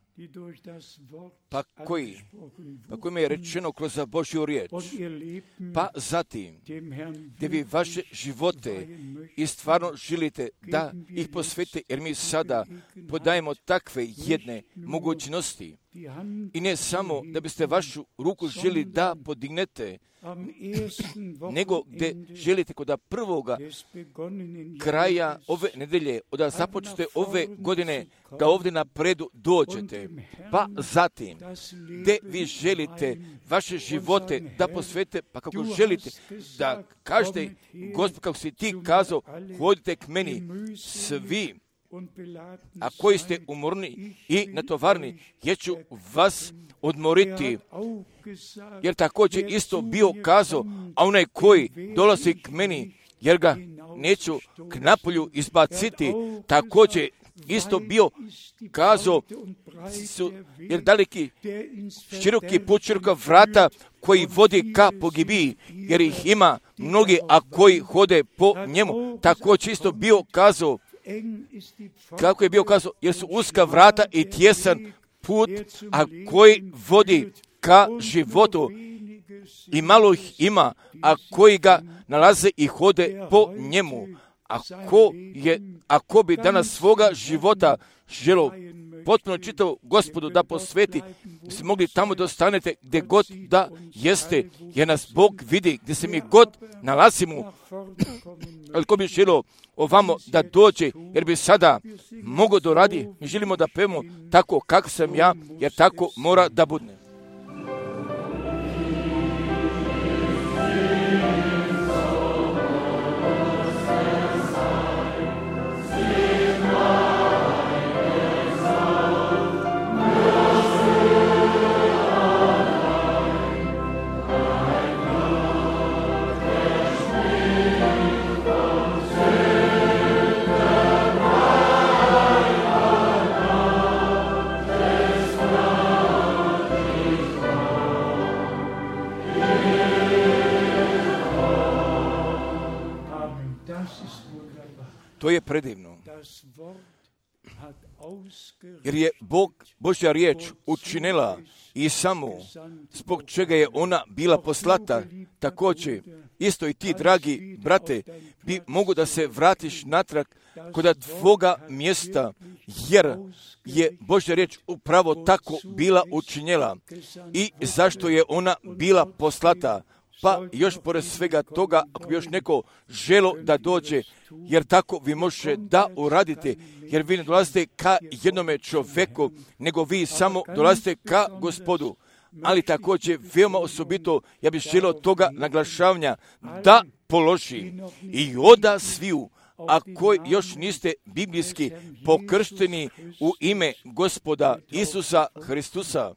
pa kojima je rečeno kroz Božju riječ, pa zatim, gdje vi vaše živote i stvarno želite da ih posvetite, jer mi sada podajemo takve jedne mogućnosti. I ne samo da biste vašu ruku želi da podignete, nego gdje želite kod prvoga kraja ove nedelje, da započnete ove godine, da ovdje napredu dođete. Pa zatim, gdje vi želite vaše živote da posvetite, pa kako želite da kažete, Gospod, kako si ti kazao, hodite k meni svi, a koji ste umorni i natovarni, jer ću vas odmoriti. Jer također isto bio kazao, a onaj koji dolazi k meni, jer ga neću k napolju izbaciti, također isto bio kazao, jer daleki široki put, široka vrata koji vodi ka pogibiji, jer ih ima mnogi, a koji hode po njemu. Također isto bio kazao, kako je bio kazao, jer su uska vrata i tjesan put, a koji vodi ka životu. I malo ih ima, a koji ga nalaze i hode po njemu. Ako bi danas svoga života želo potpuno čitavo Gospodu da posveti, se mogli tamo da ostanete gdje god da jeste, jer nas Bog vidi gdje se mi god nalazimo. Ali ko bi želo ovamo da dođe, jer bi sada mogo doradi, mi želimo da pevamo tako kako sam ja, jer tako mora da bude. To je predivno, jer je Božja riječ učinila i samo zbog čega je ona bila poslata. Također, isto i ti, dragi brate, bi mogu da se vratiš natrag kod tvoga mjesta, jer je Božja riječ upravo tako bila učinjela. I zašto je ona bila poslata? Pa još pored svega toga, ako bi još neko želo da dođe, jer tako vi možete da uradite, jer vi ne dolazite ka jednome čovjeku, nego vi samo dolazite ka Gospodu. Ali također, veoma osobito, ja bih želio toga naglašavanja da položi i oda sviju, ako još niste biblijski pokršteni u ime Gospoda Isusa Hristusa.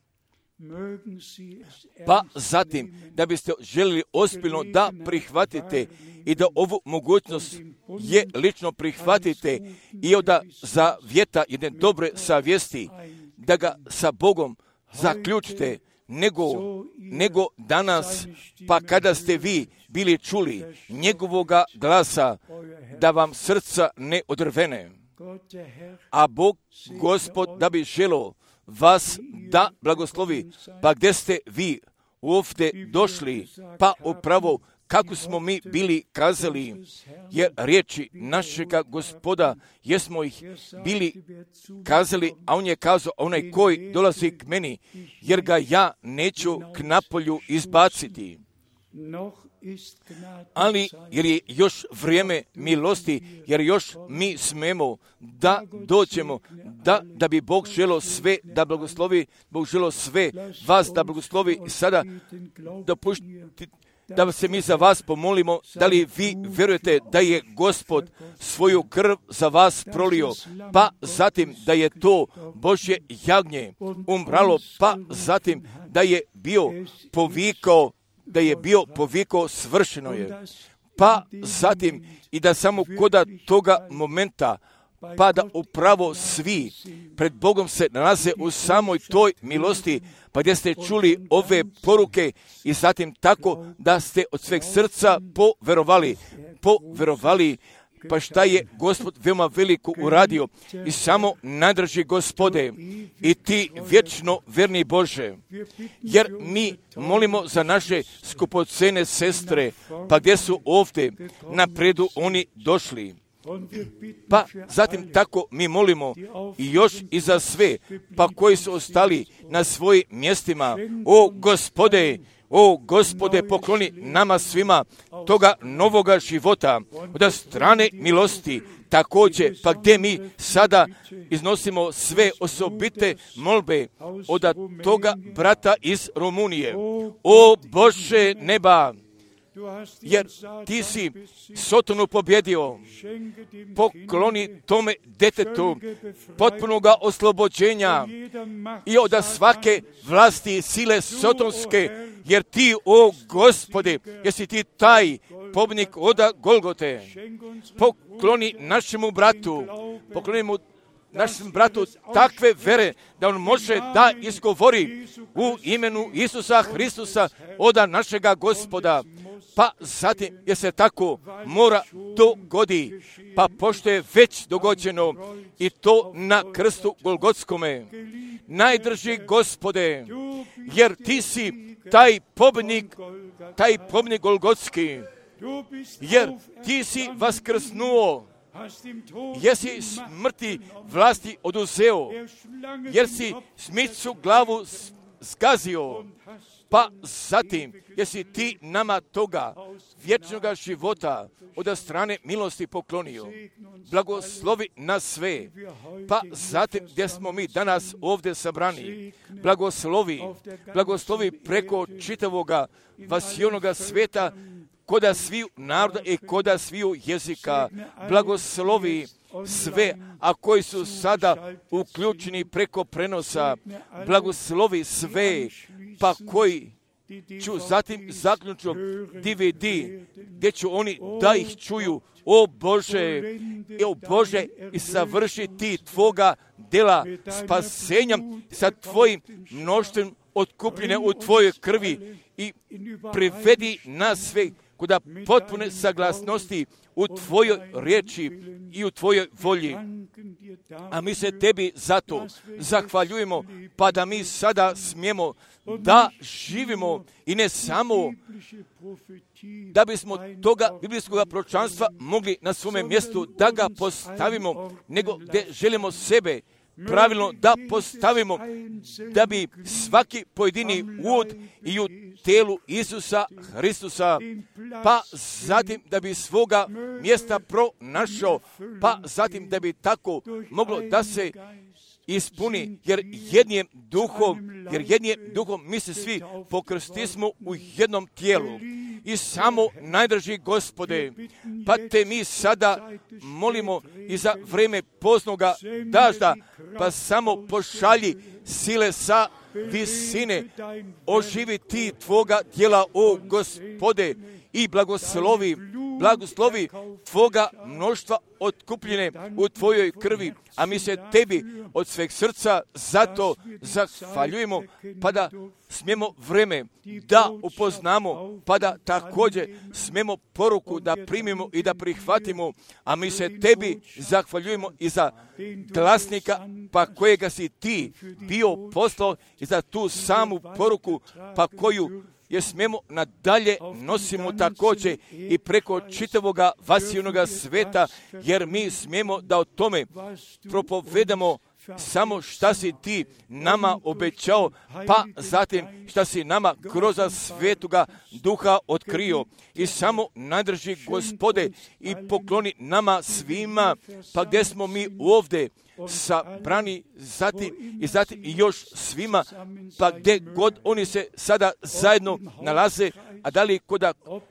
Pa zatim, da biste željeli ozbiljno da prihvatite i da ovu mogućnost je lično prihvatite i da zavjeta jedne dobre savjesti, da ga sa Bogom zaključite, nego danas, pa kada ste vi bili čuli njegovoga glasa, da vam srca ne odrvene. A Bog, Gospod, da bi želio vas da blagoslovi, pa gdje ste vi ovdje došli, pa upravo kako smo mi bili kazali, jer riječi našega Gospoda, jesmo ih bili kazali, a on je kazao, onaj koji dolazi k meni, jer ga ja neću k napolju izbaciti. ali jer je još vrijeme milosti, jer još mi smemo da dođemo, da bi Bog želio sve da blagoslovi, Bog želio sve vas da blagoslovi. Sada dopušti da se mi za vas pomolimo, da li vi vjerujete da je Gospod svoju krv za vas prolio, pa zatim da je to Božje jagnje umralo, pa zatim da je bio povikao svršeno je, pa zatim i da samo koda toga momenta, pa da upravo svi pred Bogom se nalaze u samoj toj milosti, pa gdje ste čuli ove poruke i zatim tako da ste od sveg srca poverovali, pa šta je Gospod veoma veliko uradio. I samo nadraži Gospode i ti vječno verni Bože, jer mi molimo za naše skupocene sestre, pa gdje su ovdje napredu oni došli. Pa zatim tako mi molimo i još i za sve, pa koji su ostali na svojim mjestima. O Gospode, pokloni nama svima toga novoga života od strane milosti. Također, pa gdje mi sada iznosimo sve osobite molbe od toga brata iz Rumunije. O Bože neba, jer ti si Sotonu pobjedio, pokloni tome detetu potpunoga oslobođenja i od svake vlasti sile sotonske, jer ti, o Gospode, jesi ti taj pobjednik od Golgote. Pokloni našemu bratu takve vere da on može da izgovori u imenu Isusa Hristusa od našega Gospoda. Pa zatim je se tako mora dogodi, pa pošto je već dogođeno i to na krstu Golgotskome. Najdrži Gospode, jer ti si taj pobjednik Golgotski, jer ti si vaskrsnuo, jesi smrti vlasti oduzeo, jer si smicu glavu zgazio, pa zatim jesi ti nama toga vječnoga života od strane milosti poklonio. Blagoslovi nas sve, pa zatim gdje smo mi danas ovdje sabrani, blagoslovi preko čitavoga vasionoga sveta, koda sviju naroda i koda sviju jezika, blagoslovi sve, a koji su sada uključeni preko prenosa, blagoslovi sve, pa koji ću zatim zaključno DVD, gdje ću oni da ih čuju. O Bože, i savršiti tvoga dela spasenja sa tvojim mnoštvom otkupljene u tvojoj krvi i privedi nas sve kuda potpune saglasnosti u tvojoj riječi i u tvojoj volji. A mi se tebi zato zahvaljujemo, pa da mi sada smijemo da živimo i ne samo da bismo toga biblijskog proročanstva mogli na svome mjestu da ga postavimo, nego da želimo sebe pravilno da postavimo, da bi svaki pojedini ud i u telu Isusa Hristusa, pa zatim da bi svoga mjesta pronašao, pa zatim da bi tako moglo da se ispuni, jer jednim duhom mi se svi pokrstismo u jednom tijelu. I samo najdrži Gospode, pa te mi sada molimo i za vrijeme poznoga dažda, pa samo pošalji sile sa visine, oživi ti tvoga djela, o Gospode, i blagoslovi tvoga mnoštva otkupljene u tvojoj krvi, a mi se tebi od sveg srca zato zahvaljujemo, pa da smijemo vreme da upoznamo, pa da također smijemo poruku da primimo i da prihvatimo, a mi se tebi zahvaljujemo i za glasnika, pa kojega si ti bio poslao, i za tu samu poruku, pa koju jer smijemo nadalje nosimo također i preko čitavoga vasionoga sveta, jer mi smijemo da o tome propovedamo samo šta si ti nama obećao, pa zatim šta si nama kroz Svetoga Duha otkrio. I samo nadrži, Gospode, i pokloni nama svima, pa gdje smo mi ovdje sabrani, zatim i još svima, pa gdje god oni se sada zajedno nalaze, a da li koda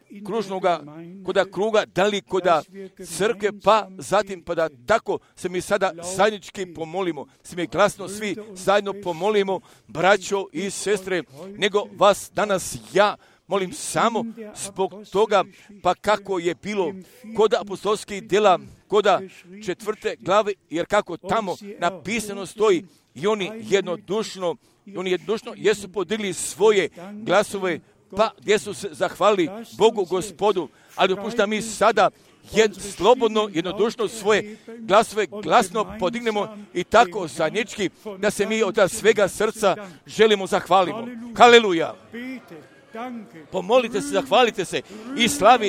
kruga, da li koda crkve, pa zatim pa da tako se mi sada zajednički pomolimo, se mi glasno svi zajedno pomolimo, braćo i sestre, nego vas danas ja molim samo zbog toga, pa kako je bilo kod apostolskih djela, kod 4. glave, jer kako tamo napisano stoji, i oni jednodušno jesu podigli svoje glasove, pa gdje su se zahvalili Bogu Gospodu, ali dopušta mi sada slobodno, jednodušno svoje glasove glasno podignemo i tako zajednički da se mi od svega srca želimo zahvalimo. Haleluja! Pomolite se, zahvalite se i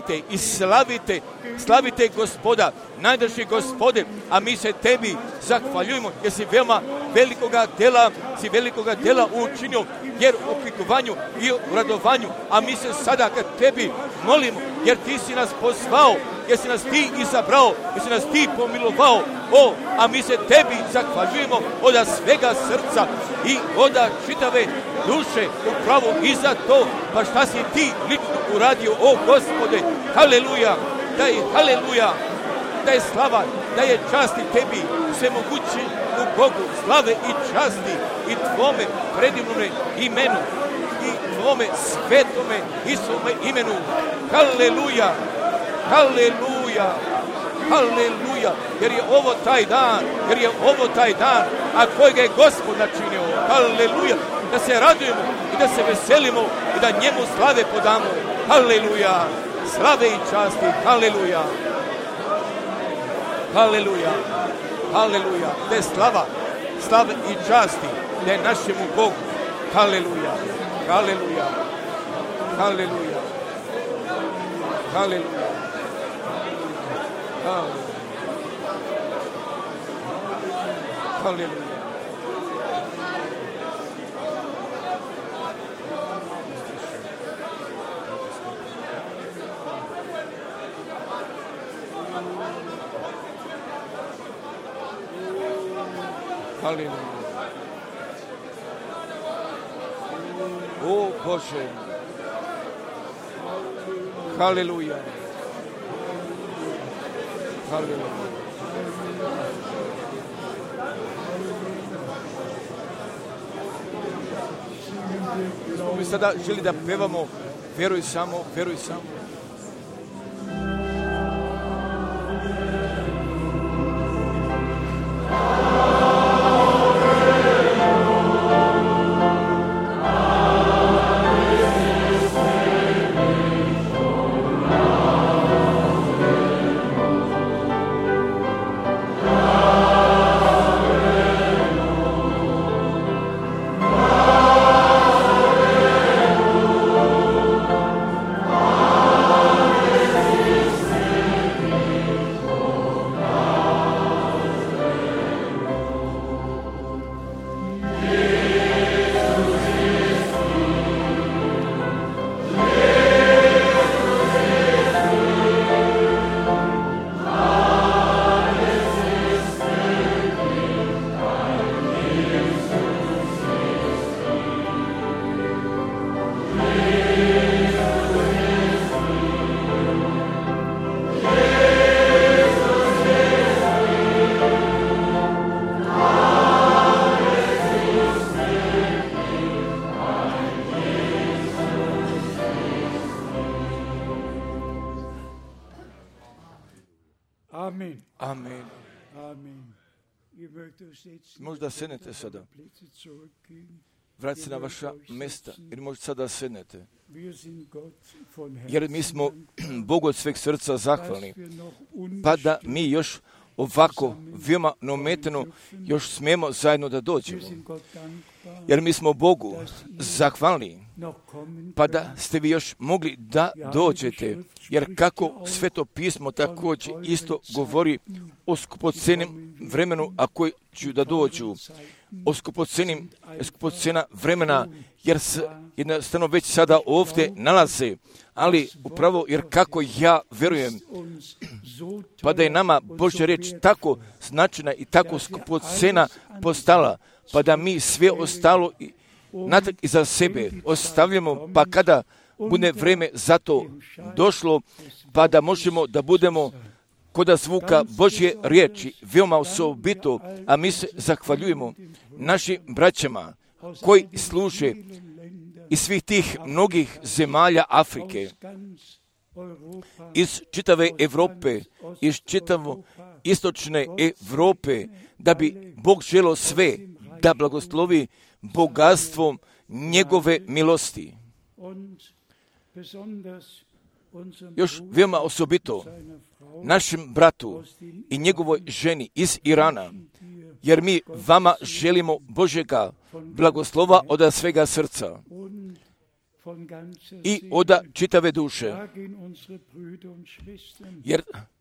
slavite Gospoda, najdraži Gospode, a mi se tebi zahvaljujemo jer si veoma velikoga djela učinio, jer u oplikovanju i u radovanju, a mi se sada kad tebi molimo, jer ti si nas pozvao, jer si nas ti izabrao, jer si nas ti pomilovao, a mi se tebi zahvaljujemo od svega srca i od čitave duše upravo i za to, pa šta si ti lično uradio, Gospode, haleluja, da je slava, da je časti tebi, sve mogući u Bogu, slave i časti i tvome predivnome imenu i tvome svetome Isuse imenu, haleluja, jer je ovo taj dan, a kojega je Gospod načinio, haleluja, da se radujemo i da se veselimo i da njemu slave podamo, haleluja, slave i časti, haleluja, da je slave i časti, da je našemu Bogu, haleluja, o Bože, haleluja. Mi sada želi da pevamo, veruj samo. Amen. Možda sednete sada. Vratite se na vaša mjesta ili možete sada sednete. Jer mi smo Bogu od sveg srca zahvalni. Pa da mi još ovako veoma neometano još smijemo zajedno da dođemo. Jer mi smo Bogu zahvalni, pa da ste vi još mogli da dođete, jer kako Sveto pismo također isto govori o skupocenim vremenu, a koji ću da dođu, o skupocena vremena, jer se jednostavno već sada ovdje nalaze, ali upravo jer kako ja vjerujem, pa da je nama Božja riječ tako značajna i tako skupocena postala, pa da mi sve ostalo natrag iza sebe ostavljamo, pa kada bude vrijeme za to došlo, pa da možemo da budemo kod zvuka Božje riječi, veoma osobito, a mi se zahvaljujemo našim braćama koji služe iz svih tih mnogih zemalja Afrike, iz čitave Europe, iz čitavo istočne Europe, da bi Bog želio sve da blagoslovi bogatstvom njegove milosti. Još veoma osobito našem bratu i njegovoj ženi iz Irana, jer mi vama želimo Božjega blagoslova od svega srca i od čitave duše, jer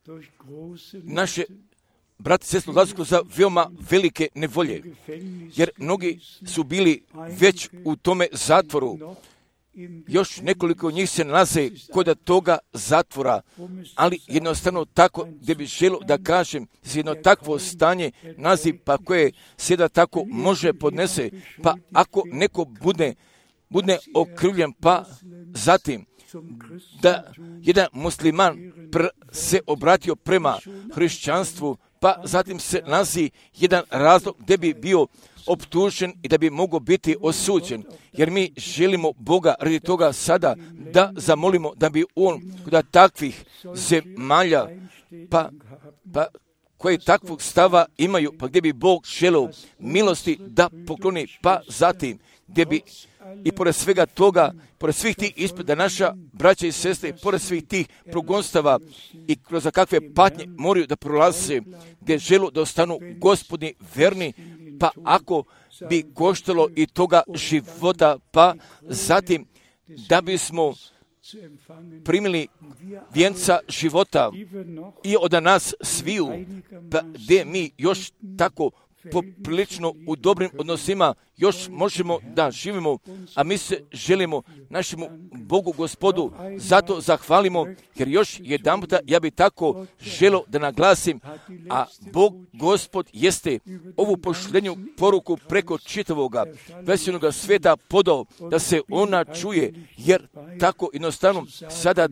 naše brati i sestre odlaze kroz veoma velike nevolje, jer mnogi su bili već u tome zatvoru. Još nekoliko njih se nalaze kod toga zatvora, ali jednostavno tako gdje bi želio da kažem, jedno takvo stanje nalazi, pa koje se da tako može podnese, pa ako neko bude okrivljen, pa zatim da jedan musliman se obratio prema hrišćanstvu, pa zatim se nalazi jedan razlog gdje bi bio optužen i da bi mogao biti osuđen, jer mi želimo Boga radi toga sada da zamolimo da bi on kod takvih zemalja, pa koje takvog stava imaju, pa gdje bi Bog želio milosti da pokloni, pa zatim gdje bi i pored svega toga, pored svih tih ispita, naša braća i sestre, pored svih tih progonstava i kroz kakve patnje moraju da prolaze, gdje žele da ostanu Gospodi verni, pa ako bi koštalo i toga života, pa zatim da bismo primili vjenca života i od nas sviju, pa gdje mi još tako poprilično u dobrim odnosima još možemo da živimo, a mi se želimo našemu Bogu Gospodu, zato zahvalimo, jer još jedanputa ja bi tako želio da naglasim, a Bog Gospod jeste ovu poštenju poruku preko čitavoga veselnoga sveta podao da se ona čuje, jer tako jednostavno sada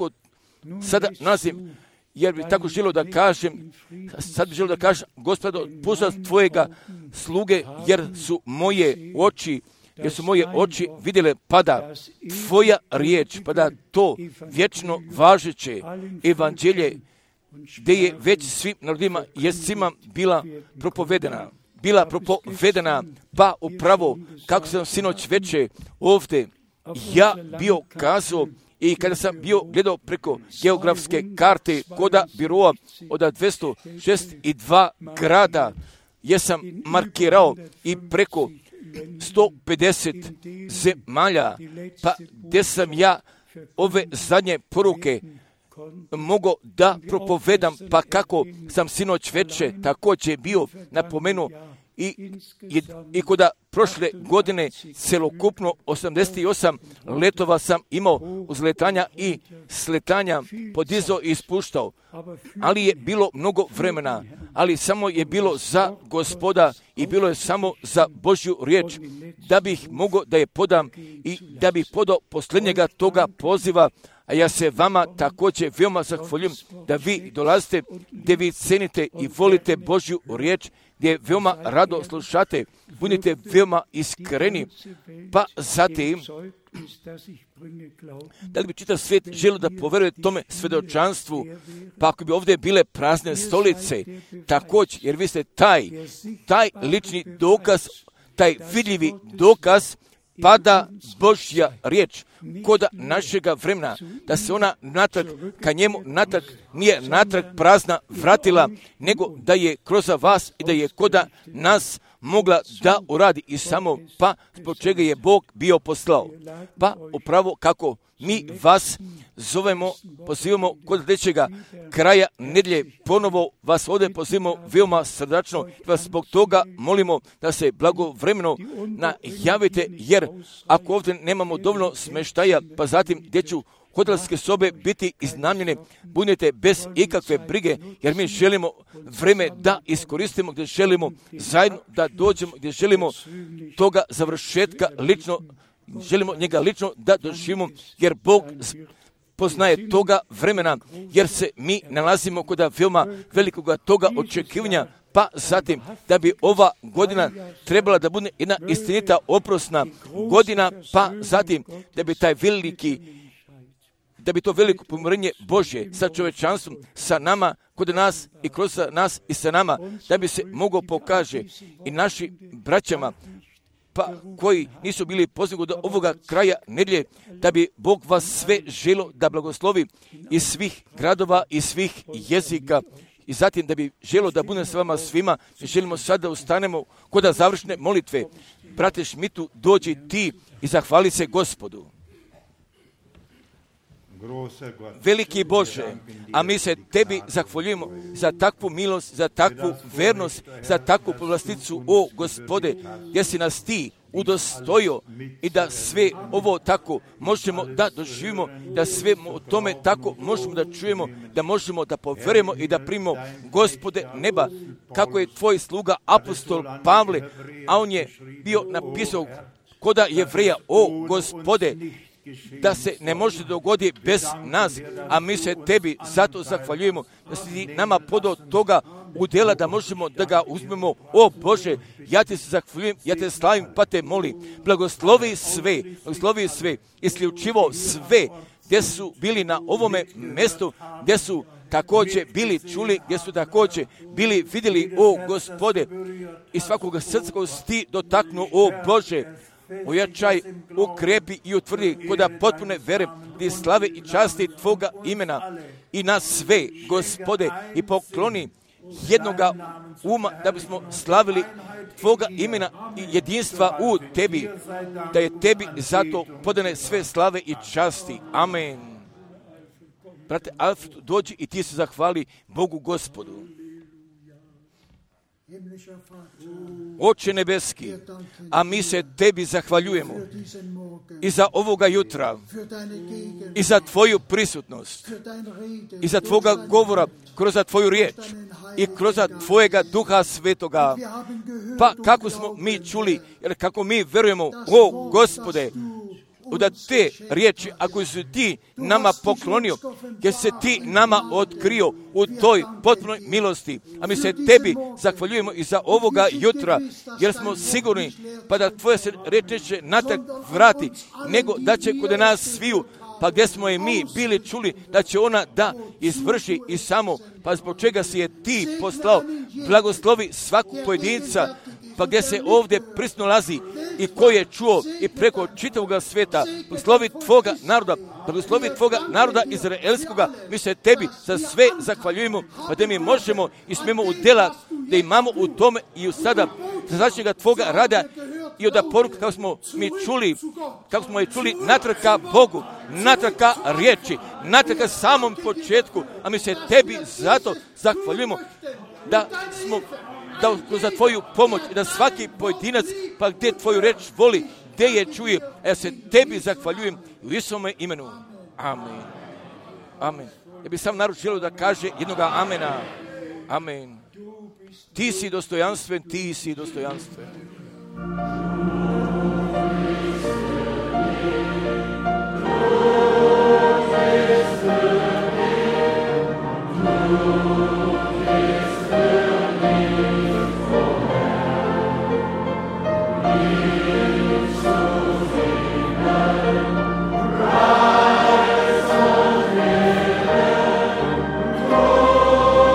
nazim, jer bi tako želio da kažem, sad bi želio da kažem, Gospodo, pušta tvojega sluge, jer su moje oči vidjele, pada tvoja riječ, pada to vječno važeće evanđelje, gdje je već svim narodima svima bila propovedena, pa upravo, kako sam sinoć veče ovdje, ja bio kazao, i kada sam bio gledao preko geografske karte koda biroa od 262 grada, jesam markirao i preko 150 zemalja, pa gdje sam ja ove zadnje poruke mogao da propovedam, pa kako sam sinoć veče također bio napomenuo i koda prošle godine celokupno 88 letova sam imao uzletanja i sletanja, podizao i ispuštao, ali je bilo mnogo vremena, ali samo je bilo za Gospoda i bilo je samo za Božju riječ, da bih mogao da je podam i da bih podao posljednjega toga poziva, a ja se vama također veoma zahvaljujem da vi dolazite, gdje vi cenite i volite Božju riječ, gdje veoma rado slušate, budite veoma iskreni, pa zatim, da li bi čitav svijet želio da poveruje tome svjedočanstvu, pa ako bi ovdje bile prazne stolice, također, jer vi ste taj lični dokaz, taj vidljivi dokaz, pada Božja riječ kod našega vremena, da se ona natrag, ka njemu natrag, nije natrag prazna vratila, nego da je kroz vas i da je kod nas mogla da uradi i samo, pa zbog čega je Bog bio poslao. Pa upravo kako mi vas zovemo, pozivamo kod trećega kraja nedjelje, ponovo vas ovdje pozivamo veoma srdačno, vas zbog toga molimo da se blagovremeno najavite, jer ako ovdje nemamo dovoljno smještaja, pa zatim gdje ću hotelske sobe biti iznajmljene, budite bez ikakve brige, jer mi želimo vreme da iskoristimo, gdje želimo zajedno da dođemo, gdje želimo toga završetka lično, želimo njega lično da doživimo, jer Bog poznaje toga vremena, jer se mi nalazimo kod veoma velikoga toga očekivanja, pa zatim da bi ova godina trebala da bude jedna istinita oprosna godina, pa zatim da bi taj da bi to veliko pomirenje Božje sa čovečanstvom, sa nama, kod nas i kroz nas i sa nama, da bi se mogao pokaže i naši braćama, pa koji nisu bili pozivani do ovoga kraja nedjelje, da bi Bog vas sve želo da blagoslovi iz svih gradova i svih jezika. I zatim da bi želo da budem s vama svima, želimo sad da ustanemo kod završne molitve. Brate Šmitu, dođi ti i zahvali se Gospodu. Veliki Bože, a mi se tebi zahvaljujemo za takvu milost, za takvu vernost, za takvu povlasticu, o Gospode, gdje si nas ti udostojio i da sve ovo tako možemo da doživimo, da sve o tome tako možemo da čujemo, da možemo da poverujemo i da primimo, Gospode neba, kako je tvoj sluga apostol Pavle, a on je bio napisao koda Jevreja, o Gospode, da se ne može dogoditi bez nas, a mi se tebi zato zahvaljujemo, da si ti nama podao toga udjela da možemo da ga uzmemo. O Bože, ja ti se zahvaljujem, ja te slavim, pa te molim, blagoslovi sve, isključivo sve, gdje su bili na ovome mjestu, gdje su također bili čuli, gdje su također bili vidjeli, o Gospode, i svakoga srca koji si ti dotaknu, o Bože, ojačaj, ukrepi i utvrdi koda potpune vere i slave i časti tvoga imena i nas sve, Gospode, i pokloni jednoga uma da bismo slavili tvoga imena i jedinstva u tebi, da je tebi zato podane sve slave i časti. Amen. Brate Alfred, dođi i ti se zahvali Bogu Gospodu. Oče nebeski, a mi se tebi zahvaljujemo i za ovoga jutra, i za tvoju prisutnost, i za tvoga govora, kroz tvoju riječ i kroz tvojega Duha Svetoga. Pa kako smo mi čuli, jer kako mi verujemo, o Gospode, da te riječi, ako si ti nama poklonio, jer se ti nama otkrio u toj potpunoj milosti, a mi se tebi zahvaljujemo i za ovoga jutra, jer smo sigurni, pa da tvoje se riječ neće natrag vrati, nego da će kod nas sviju, pa gdje smo i mi bili čuli, da će ona da izvrši i samo, pa zbog čega si je ti poslao, blagoslovi svaku pojedinca, pa gdje se ovdje prisno lazi i ko je čuo i preko čitavoga svijeta, blagoslovi tvoga naroda izraelskoga, mi se tebi za sve zahvaljujemo, pa da mi možemo i smijemo u djela, da imamo u tome i u sada, za začinjega tvoga rada i od poruka kako smo je čuli natrag ka Bogu, natrag ka riječi, natrag ka samom početku, a mi se tebi zato zahvaljujemo da za tvoju pomoć i da svaki pojedinac, pa gdje tvoju reč voli, gdje je čuje, a ja se tebi zahvaljujem u Isusovome imenu. Amen. Amen. Ja bih sam narod želio da kaže jednoga amena. Amen. Ti si dostojanstven, ti si dostojanstven.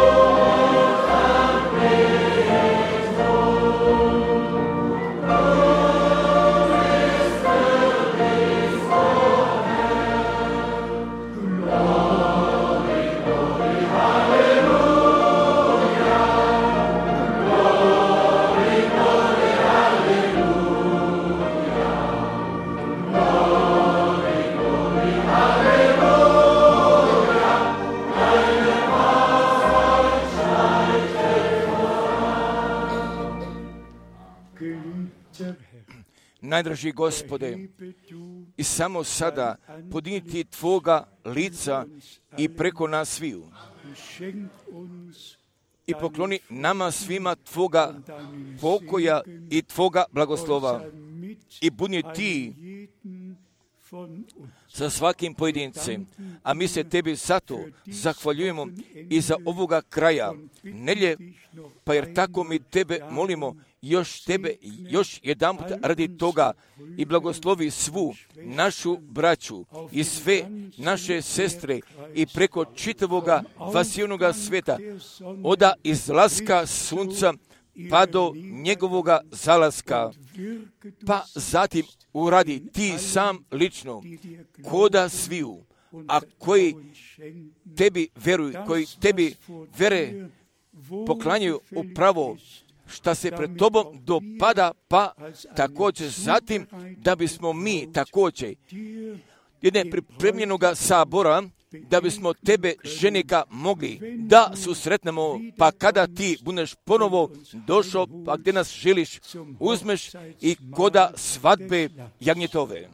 Oh najdraži Gospode, i samo sada podigni Tvoga lica i preko nas sviju. I pokloni nama svima Tvoga pokoja i Tvoga blagoslova. I budi Ti sa svakim pojedincem, a mi se Tebi zato zahvaljujemo i za ovoga kraja nedjelje, pa jer tako mi Tebe molimo još jedanput radi toga i blagoslovi svu našu braću i sve naše sestre i preko čitavoga vasijonoga sveta, oda izlaska sunca pa do njegovoga zalaska, pa zatim uradi Ti sam lično koda sviju, a koji Tebi veruju, koji Tebi vere poklanjaju upravo šta se pred Tobom dopada, pa također zatim da bismo mi također jedne pripremljenoga sabora, da bismo Tebe, ženika, mogli da susretnemo, pa kada Ti budeš ponovo došao, pa gdje nas želiš, uzmeš i koda svadbe jagnjetove.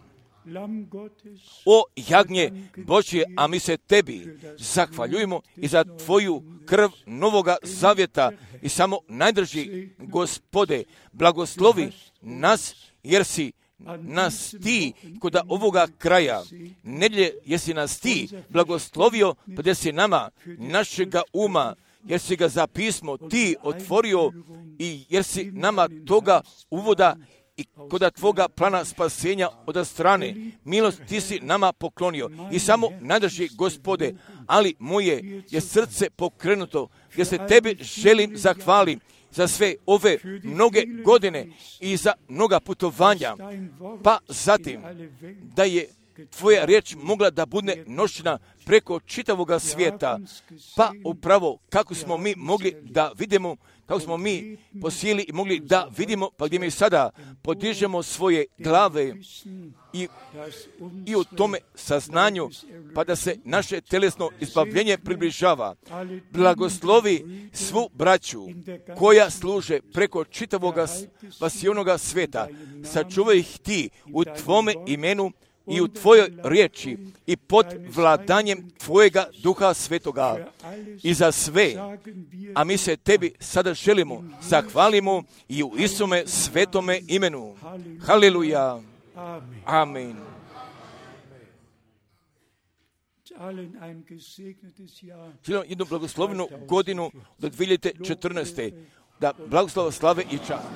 O jagnje Božje, a mi se Tebi zahvaljujemo i za Tvoju krv novoga zavjeta i samo najdrži Gospode, blagoslovi nas, jer si nas Ti kod ovoga kraja nedjelje, jesi nas Ti blagoslovio, pa da si nama našega uma, jer si ga za pismo Ti otvorio i jer si nama toga uvoda i kod Tvoga plana spasenja od strane milost Ti si nama poklonio. I samo nadrži Gospode, ali moje je srce pokrenuto, jer se Tebi želim zahvalim za sve ove mnoge godine i za mnoga putovanja, pa zatim da je Tvoja riječ mogla da bude nošena preko čitavoga svijeta, pa upravo kako smo mi mogli da vidimo, kako smo mi posijeli i mogli da vidimo, pa gdje mi sada podižemo svoje glave i u tome saznanju, pa da se naše telesno izbavljenje približava. Blagoslovi svu braću koja služe preko čitavoga vasijonoga sveta, sačuvaj ih Ti u Tvome imenu i u Tvojoj riječi i pod vladanjem Tvojega Duha Svetoga i za sve, a mi se Tebi sada želimo, zahvalimo i u Isume svetome imenu. Haleluja. Amen. Želim jednu blagoslovnu godinu do 2014. Da blagoslova, slave i čast.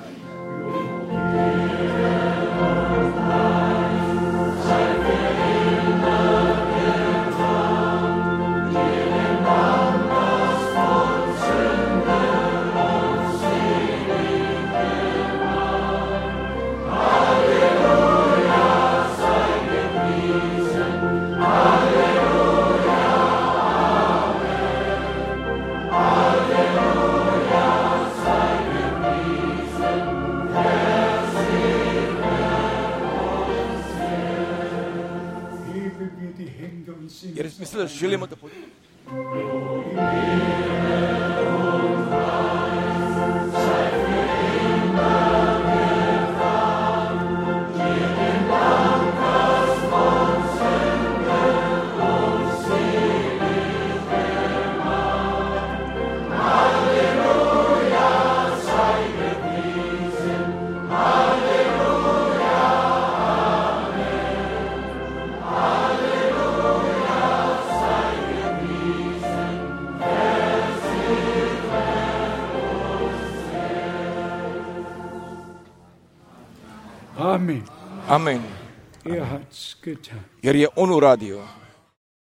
Jer mislim da želimo da Amen. Amen. Er hat's getan. Jer je on uradio.